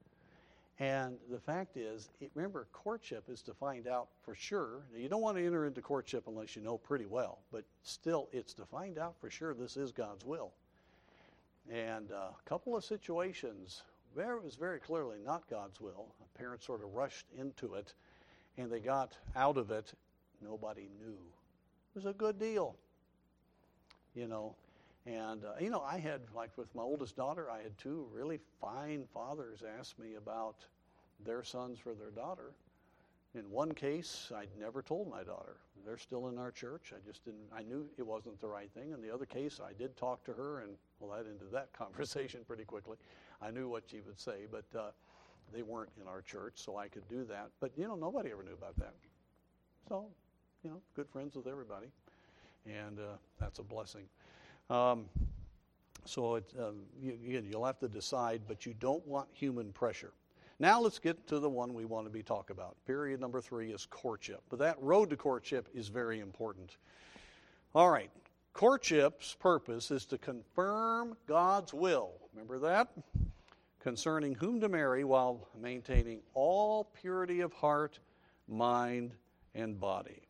Speaker 1: And the fact is, it, remember, courtship is to find out for sure. Now, you don't want to enter into courtship unless you know pretty well, but still, it's to find out for sure this is God's will. And uh, a couple of situations where it was very clearly not God's will. Parents sort of rushed into it, and they got out of it. Nobody knew. It was a good deal, you know. And, uh, you know, I had, like with my oldest daughter, I had two really fine fathers ask me about their sons for their daughter. In one case, I'd never told my daughter. They're still in our church. I just didn't, I knew it wasn't the right thing. In the other case, I did talk to her, and, well, that ended that conversation pretty quickly. I knew what she would say, but uh, they weren't in our church, so I could do that. But, you know, nobody ever knew about that. So, you know, good friends with everybody. And uh, that's a blessing. Um, so, it, um, you, again, you'll have to decide, but you don't want human pressure. Now let's get to the one we want to be talking about. Period number three is courtship. But that road to courtship is very important. All right. Courtship's purpose is to confirm God's will. Remember that? Concerning whom to marry while maintaining all purity of heart, mind, and body.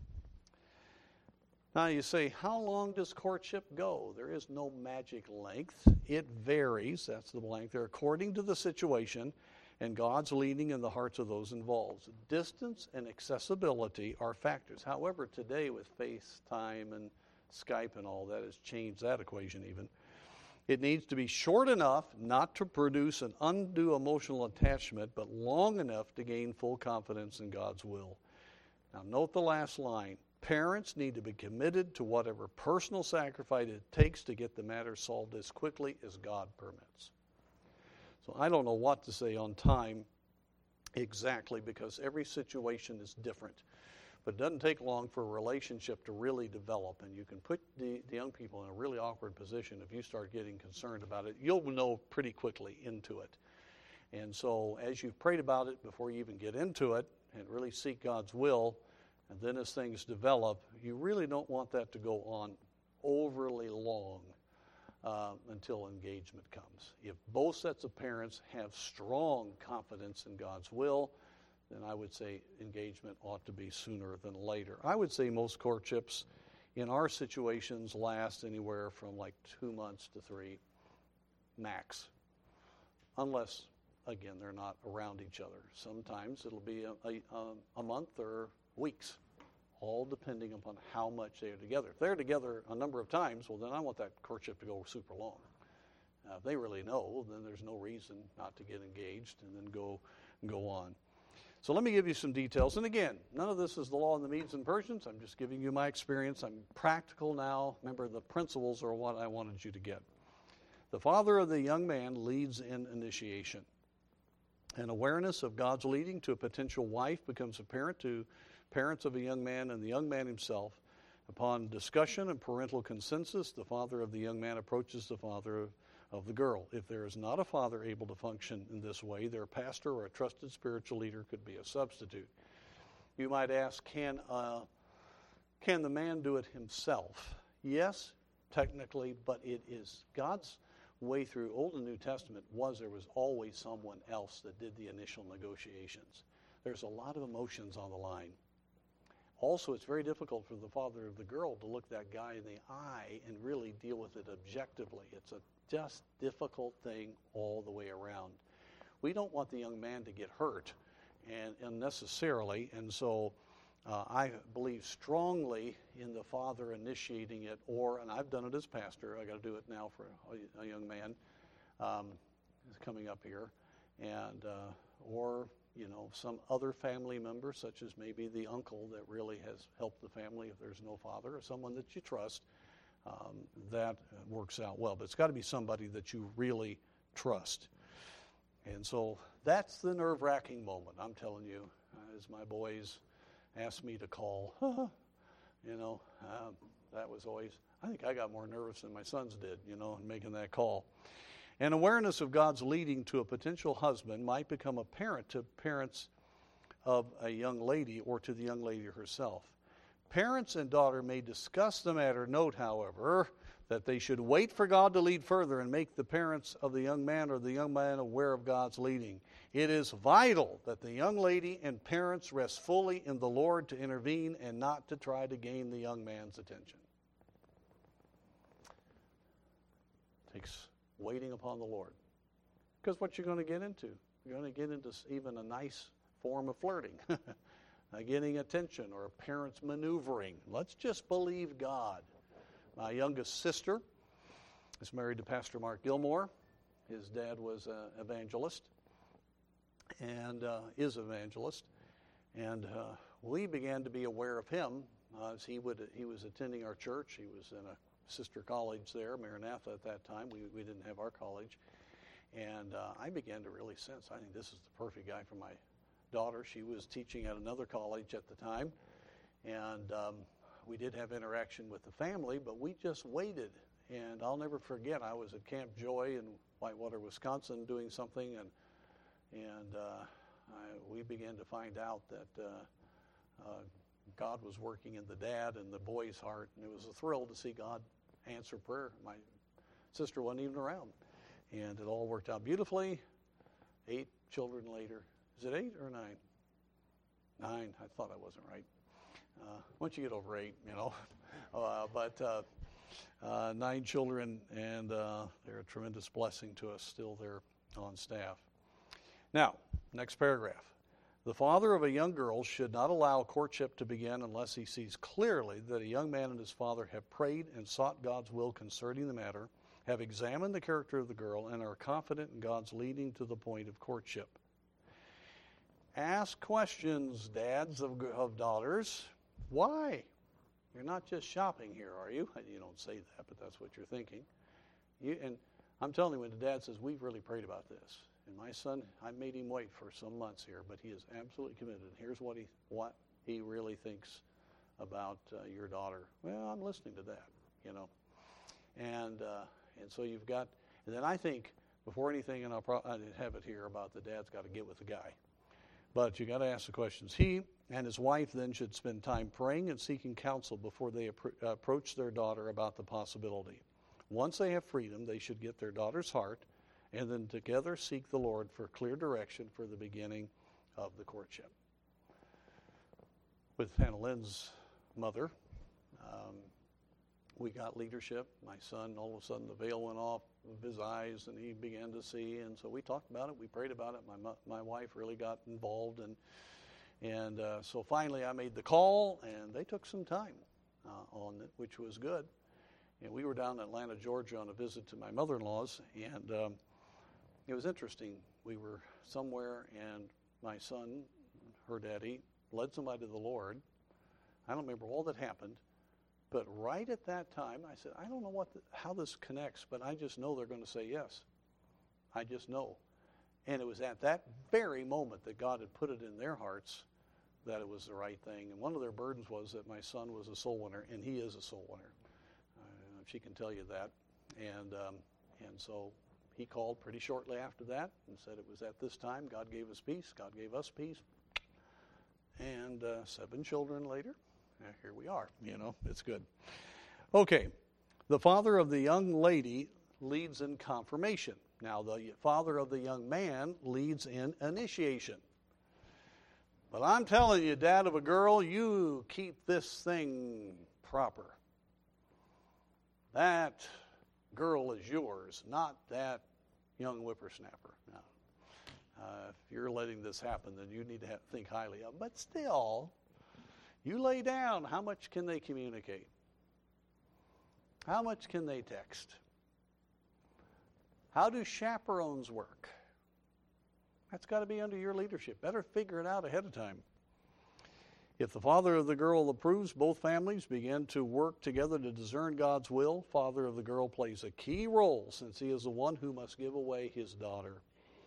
Speaker 1: Now you say, how long does courtship go? There is no magic length. It varies, that's the blank there, according to the situation and God's leading in the hearts of those involved. Distance and accessibility are factors. However, today with FaceTime and Skype and all that has changed that equation even. It needs to be short enough not to produce an undue emotional attachment, but long enough to gain full confidence in God's will. Now note the last line. Parents need to be committed to whatever personal sacrifice it takes to get the matter solved as quickly as God permits. So I don't know what to say on time exactly because every situation is different. But it doesn't take long for a relationship to really develop, and you can put the, the young people in a really awkward position if you start getting concerned about it. You'll know pretty quickly into it. And so as you've prayed about it before you even get into it, and really seek God's will, and then as things develop, you really don't want that to go on overly long uh, until engagement comes. If both sets of parents have strong confidence in God's will, then I would say engagement ought to be sooner than later. I would say most courtships in our situations last anywhere from like two months to three max, unless, again, they're not around each other. Sometimes it'll be a, a, a month or weeks, all depending upon how much they are together. If they're together a number of times, well, then I want that courtship to go super long. Uh, if they really know, then there's no reason not to get engaged and then go go on. So let me give you some details. And again, none of this is the law of the Medes and Persians. I'm just giving you my experience. I'm practical now. Remember, the principles are what I wanted you to get. The father of the young man leads in initiation. An awareness of God's leading to a potential wife becomes apparent to parents of a young man and the young man himself. Upon discussion and parental consensus, the father of the young man approaches the father of of the girl. If there is not a father able to function in this way, their pastor or a trusted spiritual leader could be a substitute. You might ask, can, uh, can the man do it himself? Yes, technically, but it is God's way through Old and New Testament was there was always someone else that did the initial negotiations. There's a lot of emotions on the line. Also, it's very difficult for the father of the girl to look that guy in the eye and really deal with it objectively. It's a just difficult thing all the way around. We don't want the young man to get hurt and unnecessarily, and so uh, I believe strongly in the father initiating it, or, and I've done it as pastor, I got to do it now for a, a young man um, coming up here, and uh, or you know, some other family member, such as maybe the uncle that really has helped the family if there's no father, or someone that you trust, um, that works out well. But it's got to be somebody that you really trust. And so that's the nerve-wracking moment, I'm telling you, uh, as my boys asked me to call. you know, um, that was always, I think I got more nervous than my sons did, you know, in making that call. An awareness of God's leading to a potential husband might become apparent to parents of a young lady or to the young lady herself. Parents and daughter may discuss the matter. Note, however, that they should wait for God to lead further and make the parents of the young man or the young man aware of God's leading. It is vital that the young lady and parents rest fully in the Lord to intervene and not to try to gain the young man's attention. It takes waiting upon the Lord. Because what you're going to get into, you're going to get into even a nice form of flirting, getting attention or a parent's maneuvering. Let's just believe God. My youngest sister is married to Pastor Mark Gilmore. His dad was an evangelist and uh, is an evangelist. And uh, we began to be aware of him uh, as he would he was attending our church. He was in a sister college there, Maranatha at that time. We, we didn't have our college. And uh, I began to really sense, I think this is the perfect guy for my daughter. She was teaching at another college at the time. And um, we did have interaction with the family, but we just waited. And I'll never forget, I was at Camp Joy in Whitewater, Wisconsin, doing something, and and uh, I, we began to find out that uh, uh, God was working in the dad and the boy's heart, and it was a thrill to see God answer prayer. My sister wasn't even around, and it all worked out beautifully. Eight children later. Is it eight or nine? Nine. I thought I wasn't right. Uh, once you get over eight, you know. uh, but uh, uh, nine children, and uh, they're a tremendous blessing to us still there on staff. Now, next paragraph. The father of a young girl should not allow courtship to begin unless he sees clearly that a young man and his father have prayed and sought God's will concerning the matter, have examined the character of the girl, and are confident in God's leading to the point of courtship. Ask questions, dads of, of daughters. Why? You're not just shopping here, are you? You don't say that, but that's what you're thinking. You, and I'm telling you, when the dad says, we've really prayed about this. And my son, I made him wait for some months here, but he is absolutely committed. Here's what he what he really thinks about uh, your daughter. Well, I'm listening to that, you know. And uh, and so you've got, and then I think, before anything, and I'll probably have it here about the dad's got to get with the guy. But you got to ask the questions. He and his wife then should spend time praying and seeking counsel before they appro- approach their daughter about the possibility. Once they have freedom, they should get their daughter's heart and then together seek the Lord for clear direction for the beginning of the courtship. With Hannah Lynn's mother, um, we got leadership. My son, all of a sudden, the veil went off of his eyes, and he began to see. And so we talked about it. We prayed about it. My my wife really got involved, and and uh, so finally, I made the call, and they took some time uh, on it, which was good. And we were down in Atlanta, Georgia, on a visit to my mother-in-law's, and um, it was interesting. We were somewhere, and my son, her daddy, led somebody to the Lord. I don't remember all that happened. But right at that time, I said, I don't know what the, how this connects, but I just know they're going to say yes. I just know. And it was at that very moment that God had put it in their hearts that it was the right thing. And one of their burdens was that my son was a soul winner, and he is a soul winner. Uh, she can tell you that. And um, and so he called pretty shortly after that and said it was at this time God gave us peace, God gave us peace. And uh, seven children later, here we are, you know, it's good. Okay, the father of the young lady leads in confirmation. Now, the father of the young man leads in initiation. But I'm telling you, dad of a girl, you keep this thing proper. That girl is yours, not that young whippersnapper. Now, uh, if you're letting this happen, then you need to have, think highly of. But still, you lay down, how much can they communicate? How much can they text? How do chaperones work? That's got to be under your leadership. Better figure it out ahead of time. If the father of the girl approves, both families begin to work together to discern God's will. Father of the girl plays a key role since he is the one who must give away his daughter.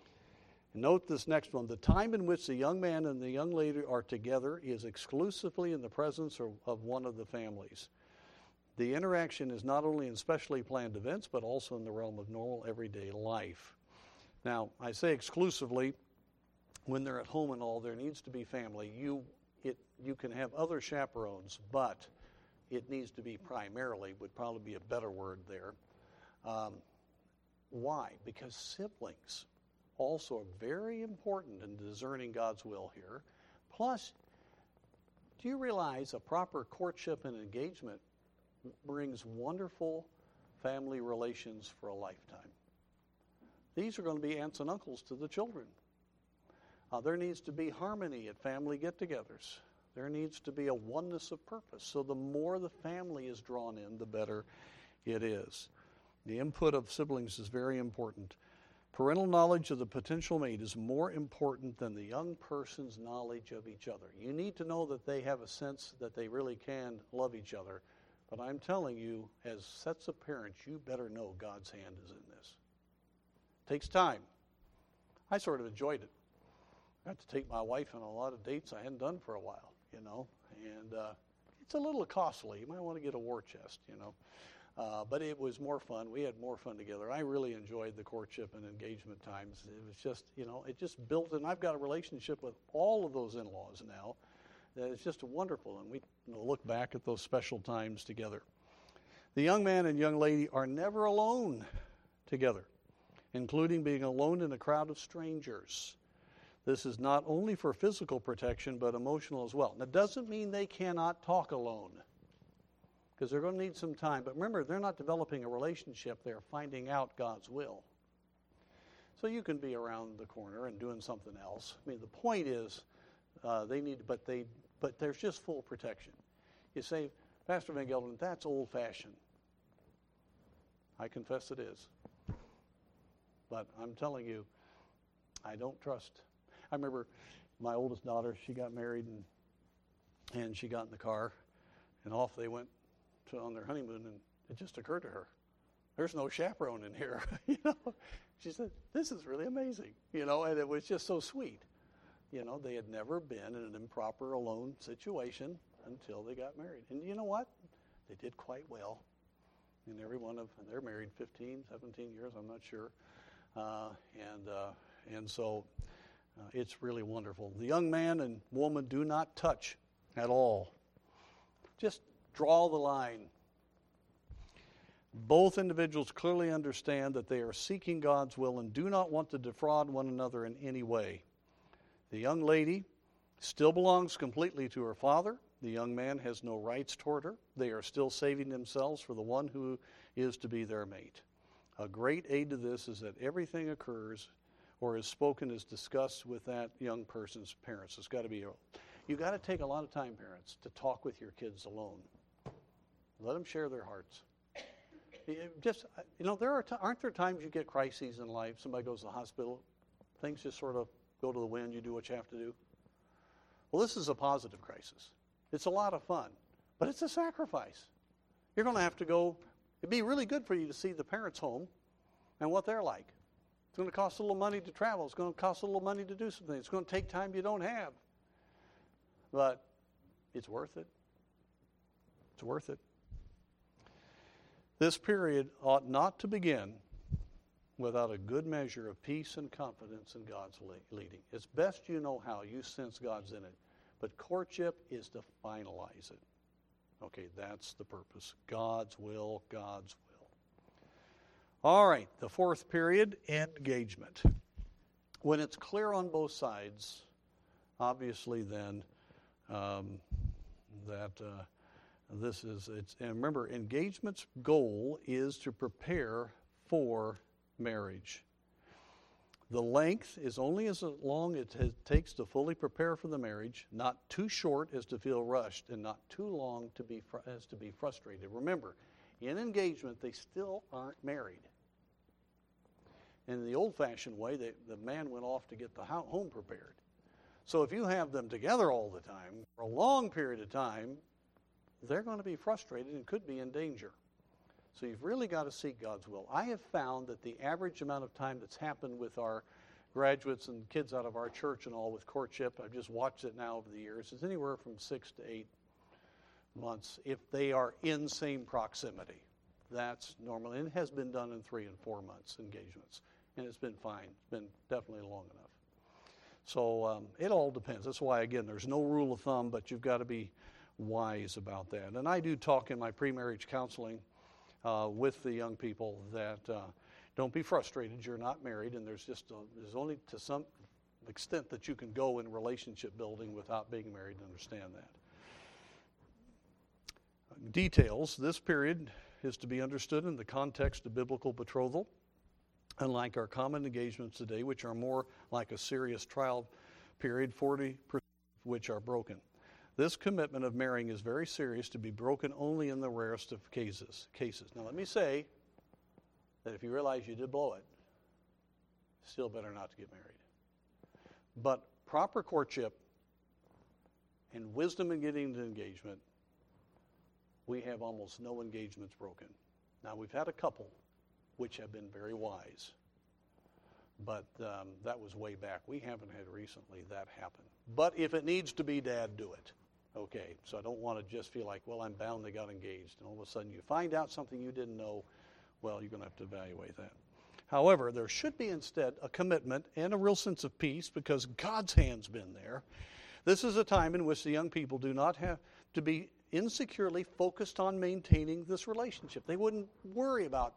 Speaker 1: Note this next one. The time in which the young man and the young lady are together is exclusively in the presence of, of one of the families. The interaction is not only in specially planned events, but also in the realm of normal everyday life. Now, I say exclusively, when they're at home and all, there needs to be family. You, it, you can have other chaperones, but it needs to be primarily, would probably be a better word there. Um, why? Because siblings also are very important in discerning God's will here. Plus, do you realize a proper courtship and engagement brings wonderful family relations for a lifetime? These are going to be aunts and uncles to the children. Uh, there needs to be harmony at family get-togethers. There needs to be a oneness of purpose. So the more the family is drawn in, the better it is. The input of siblings is very important. Parental knowledge of the potential mate is more important than the young person's knowledge of each other. You need to know that they have a sense that they really can love each other. But I'm telling you, as sets of parents, you better know God's hand is in this. It takes time. I sort of enjoyed it. I got to take my wife on a lot of dates I hadn't done for a while, you know. And uh, it's a little costly. You might want to get a war chest, you know. Uh, but it was more fun. We had more fun together. I really enjoyed the courtship and engagement times. It was just, you know, it just built, and I've got a relationship with all of those in-laws now. That it's just wonderful, and we you know, look back at those special times together. The young man and young lady are never alone together, including being alone in a crowd of strangers. This is not only for physical protection, but emotional as well. Now, it doesn't mean they cannot talk alone, because they're going to need some time. But remember, they're not developing a relationship. They're finding out God's will. So you can be around the corner and doing something else. I mean, the point is, uh, they need, but they, but there's just full protection. You say, Pastor Van Gelderman, that's old-fashioned. I confess it is. But I'm telling you, I don't trust. I remember my oldest daughter, she got married, and and she got in the car, and off they went to, on their honeymoon, and it just occurred to her, there's no chaperone in here. You know, she said, this is really amazing. You know, and it was just so sweet. You know, they had never been in an improper alone situation until they got married. And you know what? They did quite well. And every one of, and they're married fifteen, seventeen years, I'm not sure. Uh, and uh, and so Uh, it's really wonderful. The young man and woman do not touch at all. Just draw the line. Both individuals clearly understand that they are seeking God's will and do not want to defraud one another in any way. The young lady still belongs completely to her father. The young man has no rights toward her. They are still saving themselves for the one who is to be their mate. A great aid to this is that everything occurs or is spoken, is discussed with that young person's parents. It's got to be, you've got to take a lot of time, parents, to talk with your kids alone. Let them share their hearts. Just, you know, there are t- aren't there times you get crises in life? Somebody goes to the hospital, things just sort of go to the wind. You do what you have to do. Well, this is a positive crisis. It's a lot of fun, but it's a sacrifice. You're going to have to go. It'd be really good for you to see the parents' home and what they're like. It's going to cost a little money to travel. It's going to cost a little money to do something. It's going to take time you don't have, but it's worth it. It's worth it. This period ought not to begin without a good measure of peace and confidence in God's leading. As best you know how, you sense God's in it. But courtship is to finalize it. Okay, that's the purpose. God's will, God's will. All right, the fourth period, engagement. When it's clear on both sides, obviously then um, that... Uh, This is, it's, and remember, engagement's goal is to prepare for marriage. The length is only as long as it takes to fully prepare for the marriage, not too short as to feel rushed, and not too long to be fr- as to be frustrated. Remember, in engagement, they still aren't married. In the old-fashioned way, they, the man went off to get the ho- home prepared. So if you have them together all the time, for a long period of time, they're going to be frustrated and could be in danger. So you've really got to seek God's will. I have found that the average amount of time that's happened with our graduates and kids out of our church and all with courtship, I've just watched it now over the years, is anywhere from six to eight months if they are in same proximity. That's normal. And it has been done in three and four months engagements. And it's been fine. It's been definitely long enough. So um, it all depends. That's why, again, there's no rule of thumb, but you've got to be wise about that. And I do talk in my pre-marriage counseling uh, with the young people that uh, don't be frustrated. You're not married, and there's just a, there's only to some extent that you can go in relationship building without being married to understand that. Details. This period is to be understood in the context of biblical betrothal, unlike our common engagements today, which are more like a serious trial period, forty percent of which are broken. This commitment of marrying is very serious, to be broken only in the rarest of cases. Cases. Now, let me say that if you realize you did blow it, still better not to get married. But proper courtship and wisdom in getting to engagement, we have almost no engagements broken. Now, we've had a couple which have been very wise, but um, that was way back. We haven't had recently that happen. But if it needs to be, Dad, do it. Okay, so I don't want to just feel like, well, I'm bound they got engaged. And all of a sudden you find out something you didn't know, well, you're going to have to evaluate that. However, there should be instead a commitment and a real sense of peace because God's hand's been there. This is a time in which the young people do not have to be insecurely focused on maintaining this relationship. They wouldn't worry about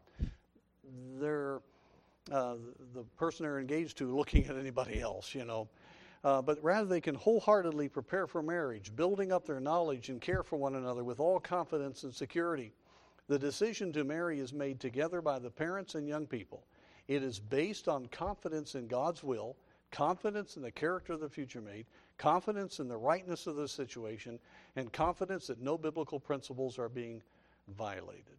Speaker 1: their uh, the person they're engaged to looking at anybody else, you know. Uh, but rather they can wholeheartedly prepare for marriage, building up their knowledge and care for one another with all confidence and security. The decision to marry is made together by the parents and young people. It is based on confidence in God's will, confidence in the character of the future mate, confidence in the rightness of the situation, and confidence that no biblical principles are being violated.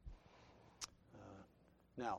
Speaker 1: Uh, now,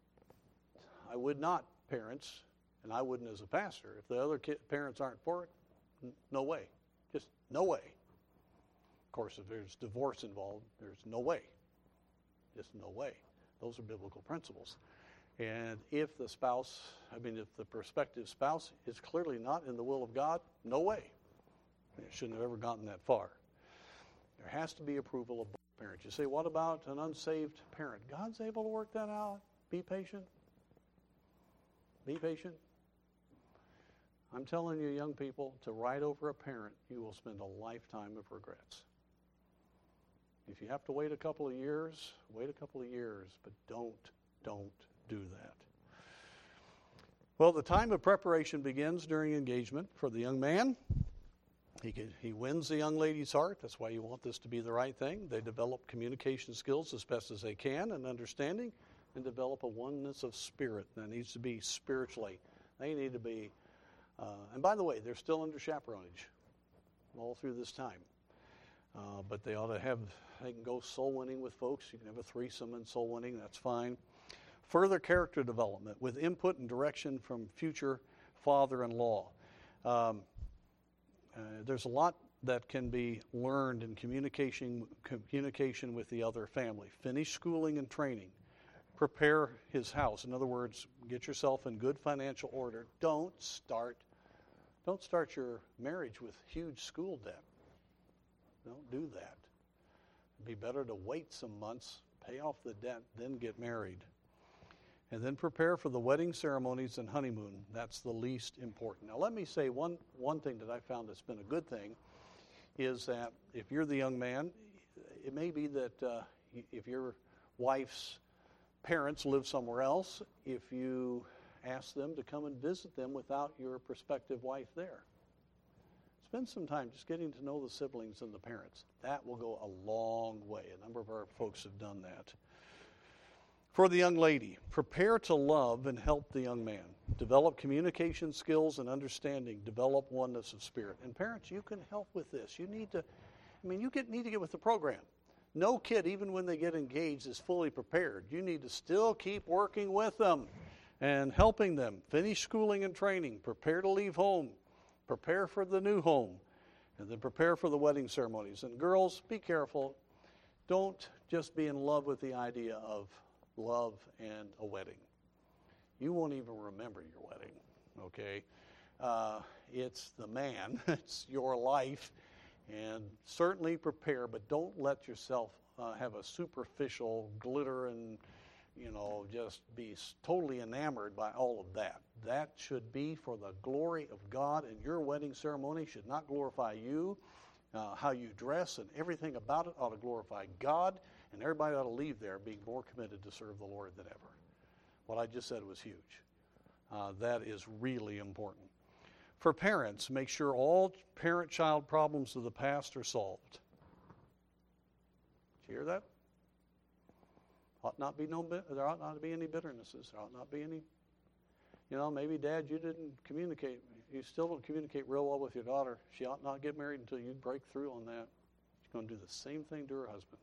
Speaker 1: I would not, parents, and I wouldn't as a pastor, if the other kid, parents aren't for it, n- no way. Just no way. Of course, if there's divorce involved, there's no way. Just no way. Those are biblical principles. And if the spouse, I mean, if the prospective spouse is clearly not in the will of God, no way. It shouldn't have ever gotten that far. There has to be approval of both parents. You say, what about an unsaved parent? God's able to work that out. Be patient. Be patient. I'm telling you, young people, to write over a parent, you will spend a lifetime of regrets. If you have to wait a couple of years, wait a couple of years, but don't, don't do that. Well, the time of preparation begins during engagement for the young man. He, can, he wins the young lady's heart. That's why you want this to be the right thing. They develop communication skills as best as they can and understanding, and develop a oneness of spirit that needs to be spiritually. They need to be, uh, and by the way, they're still under chaperonage all through this time. Uh, but they ought to have, they can go soul winning with folks. You can have a threesome and soul winning, that's fine. Further character development with input and direction from future father-in-law. Um, uh, there's a lot that can be learned in communication, communication with the other family. Finish schooling and training. Prepare his house. In other words, get yourself in good financial order. Don't start, don't start your marriage with huge school debt. Don't do that. It'd be better to wait some months, pay off the debt, then get married. And then prepare for the wedding ceremonies and honeymoon. That's the least important. Now, let me say one, one thing that I found that's been a good thing is that if you're the young man, it may be that uh, if your wife's parents live somewhere else, if you ask them to come and visit them without your prospective wife there. Spend some time just getting to know the siblings and the parents. That will go a long way. A number of our folks have done that. For the young lady, prepare to love and help the young man. Develop communication skills and understanding. Develop oneness of spirit. And parents, you can help with this. You need to, I mean, you get, need to get with the program. No kid, even when they get engaged, is fully prepared. You need to still keep working with them and helping them. Finish schooling and training. Prepare to leave home. Prepare for the new home, and then prepare for the wedding ceremonies. And girls, be careful. Don't just be in love with the idea of love and a wedding. You won't even remember your wedding, okay? Uh, it's the man. It's your life. And certainly prepare, but don't let yourself uh, have a superficial glitter and, you know, just be totally enamored by all of that. That should be for the glory of God, and your wedding ceremony should not glorify you. Uh, how you dress and everything about it ought to glorify God, and everybody ought to leave there being more committed to serve the Lord than ever. What I just said was huge. Uh, that is really important. For parents, make sure all parent-child problems of the past are solved. Did you hear that? Ought not be no, there ought not to be any bitternesses. There ought not be any, you know, maybe Dad, you didn't communicate. You still don't communicate real well with your daughter. She ought not get married until you break through on that. She's going to do the same thing to her husband.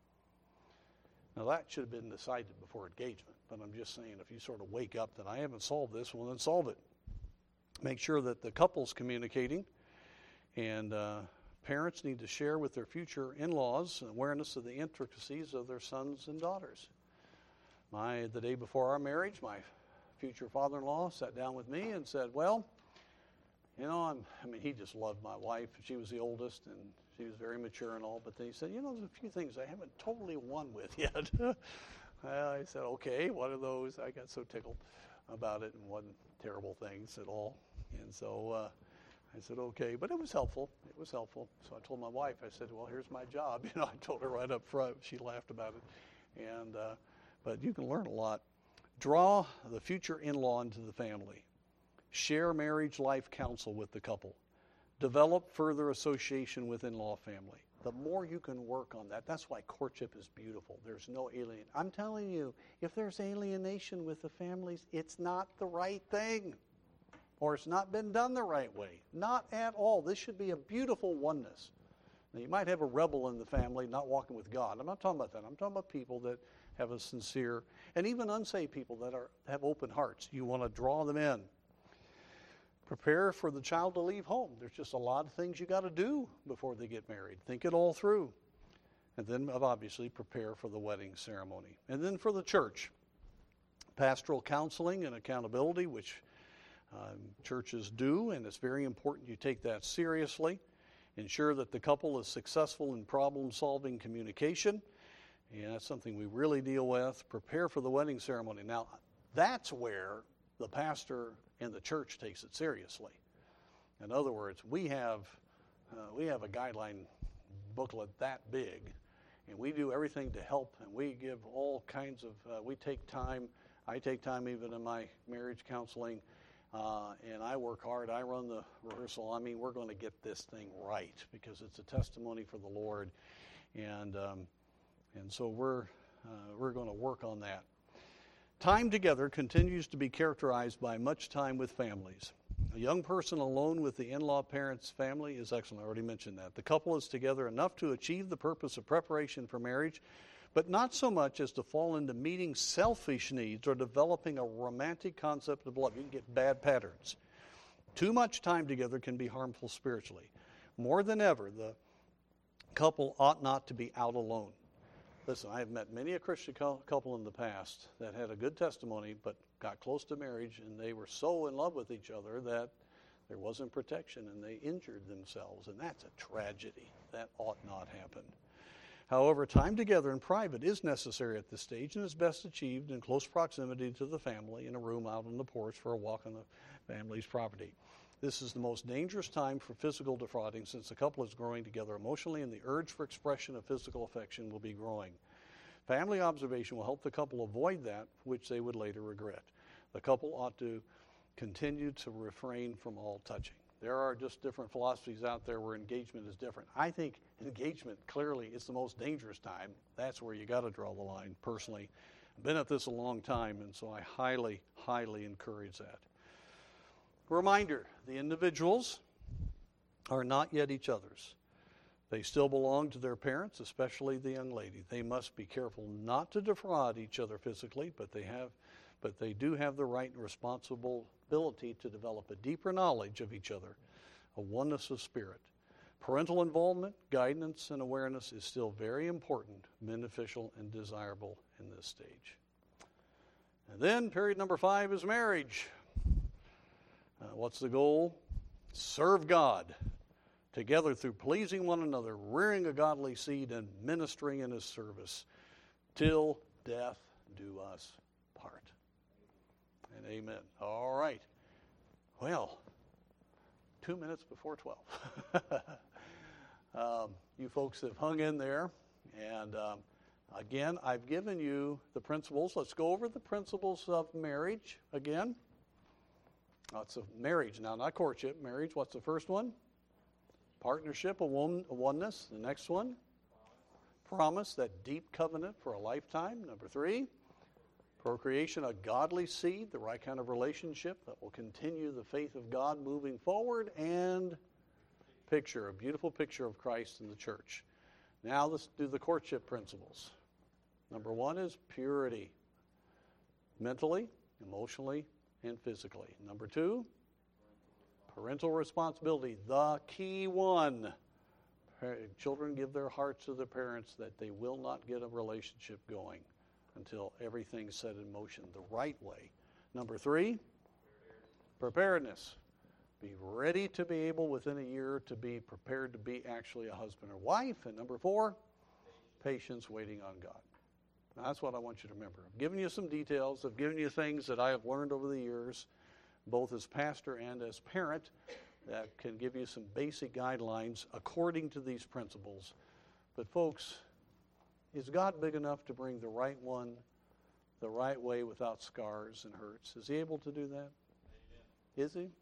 Speaker 1: Now, that should have been decided before engagement, but I'm just saying if you sort of wake up that I haven't solved this, well, then solve it. Make sure that the couple's communicating, and uh, parents need to share with their future in-laws an awareness of the intricacies of their sons and daughters. My the day before our marriage, my future father-in-law sat down with me and said, well, you know, I'm, I mean, he just loved my wife. She was the oldest, and she was very mature and all, but then he said, you know, there's a few things I haven't totally won with yet. I said, okay, what are those? I got so tickled about it, and wasn't terrible things at all. And so uh, I said, okay, but it was helpful. It was helpful. So I told my wife, I said, well, here's my job. You know, I told her right up front. She laughed about it. And uh, but you can learn a lot. Draw the future in-law into the family. Share marriage life counsel with the couple. Develop further association with in-law family. The more you can work on that, that's why courtship is beautiful. There's no alien. I'm telling you, if there's alienation with the families, it's not the right thing. Or it's not been done the right way. Not at all. This should be a beautiful oneness. Now, you might have a rebel in the family not walking with God. I'm not talking about that. I'm talking about people that have a sincere, and even unsaved people that are have open hearts. You want to draw them in. Prepare for the child to leave home. There's just a lot of things you got to do before they get married. Think it all through. And then, obviously, prepare for the wedding ceremony. And then for the church, pastoral counseling and accountability, which Um, churches do, and it's very important you take that seriously. Ensure that the couple is successful in problem-solving communication, and that's something we really deal with. Prepare for the wedding ceremony. Now, that's where the pastor and the church takes it seriously. In other words, we have uh, we have a guideline booklet that big, and we do everything to help, and we give all kinds of, uh, we take time, I take time even in my marriage counseling, uh, and I work hard, I run the rehearsal. I mean, we're going to get this thing right, because it's a testimony for the Lord, and um, and so we're, uh, we're going to work on that. Time together continues to be characterized by much time with families. A young person alone with the in-law parents' family is excellent. I already mentioned that. The couple is together enough to achieve the purpose of preparation for marriage, but not so much as to fall into meeting selfish needs or developing a romantic concept of love. You can get bad patterns. Too much time together can be harmful spiritually. More than ever, the couple ought not to be out alone. Listen, I have met many a Christian couple in the past that had a good testimony, but got close to marriage, and they were so in love with each other that there wasn't protection, and they injured themselves, and that's a tragedy. That ought not happen. However, time together in private is necessary at this stage, and is best achieved in close proximity to the family in a room out on the porch for a walk on the family's property. This is the most dangerous time for physical defrauding, since the couple is growing together emotionally, and the urge for expression of physical affection will be growing. Family observation will help the couple avoid that, which they would later regret. The couple ought to continue to refrain from all touching. There are just different philosophies out there where engagement is different. I think engagement clearly is the most dangerous time. That's where you got to draw the line, personally. I've been at this a long time, and so I highly, highly encourage that. Reminder, the individuals are not yet each other's. They still belong to their parents, especially the young lady. They must be careful not to defraud each other physically, but they have, but they do have the right and responsibility to develop a deeper knowledge of each other, a oneness of spirit. Parental involvement, guidance, and awareness is still very important, beneficial, and desirable in this stage. And then period number five is marriage. Uh, what's the goal? Serve God together through pleasing one another, rearing a godly seed, and ministering in His service, till death do us part. And amen. All right. Well, two minutes before twelve. um, you folks have hung in there. And um, again, I've given you the principles. Let's go over the principles of marriage again. Oh, it's a marriage now, not courtship. Marriage, what's the first one? Partnership, a, one, a oneness. The next one? Promise, that deep covenant for a lifetime. Number three, procreation, a godly seed, the right kind of relationship that will continue the faith of God moving forward. And picture, a beautiful picture of Christ in the church. Now let's do the courtship principles. Number one is purity, mentally, emotionally, and physically. Number two, parental responsibility, the key one. Children give their hearts to their parents that they will not get a relationship going until everything's set in motion the right way. Number three, preparedness. Be ready to be able within a year to be prepared to be actually a husband or wife. And number four, patience, waiting on God. Now, that's what I want you to remember. I've given you some details. I've given you things that I have learned over the years, both as pastor and as parent, that can give you some basic guidelines according to these principles. But folks, is God big enough to bring the right one the right way without scars and hurts? Is He able to do that? Amen. Is He?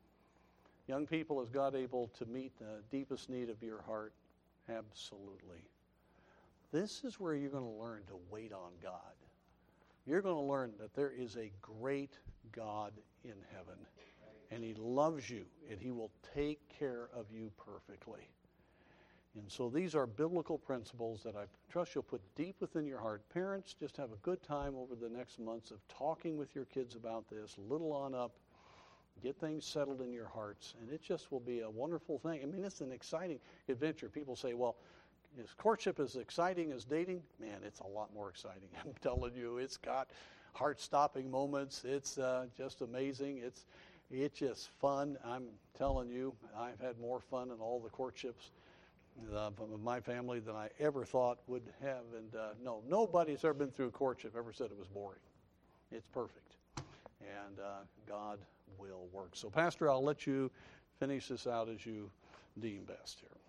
Speaker 1: Young people, is God able to meet the deepest need of your heart? Absolutely. This is where you're going to learn to wait on God. You're going to learn that there is a great God in heaven, and He loves you, and He will take care of you perfectly. And so these are biblical principles that I trust you'll put deep within your heart. Parents, just have a good time over the next months of talking with your kids about this, little on up. Get things settled in your hearts, and it just will be a wonderful thing. I mean, it's an exciting adventure. People say, well, is courtship as exciting as dating? Man, it's a lot more exciting. I'm telling you, it's got heart-stopping moments. It's uh, just amazing. It's it's just fun. I'm telling you, I've had more fun in all the courtships uh, from my family than I ever thought would have. And uh, no, nobody's ever been through a courtship ever said it was boring. It's perfect. And uh, God will work. So, Pastor, I'll let you finish this out as you deem best here.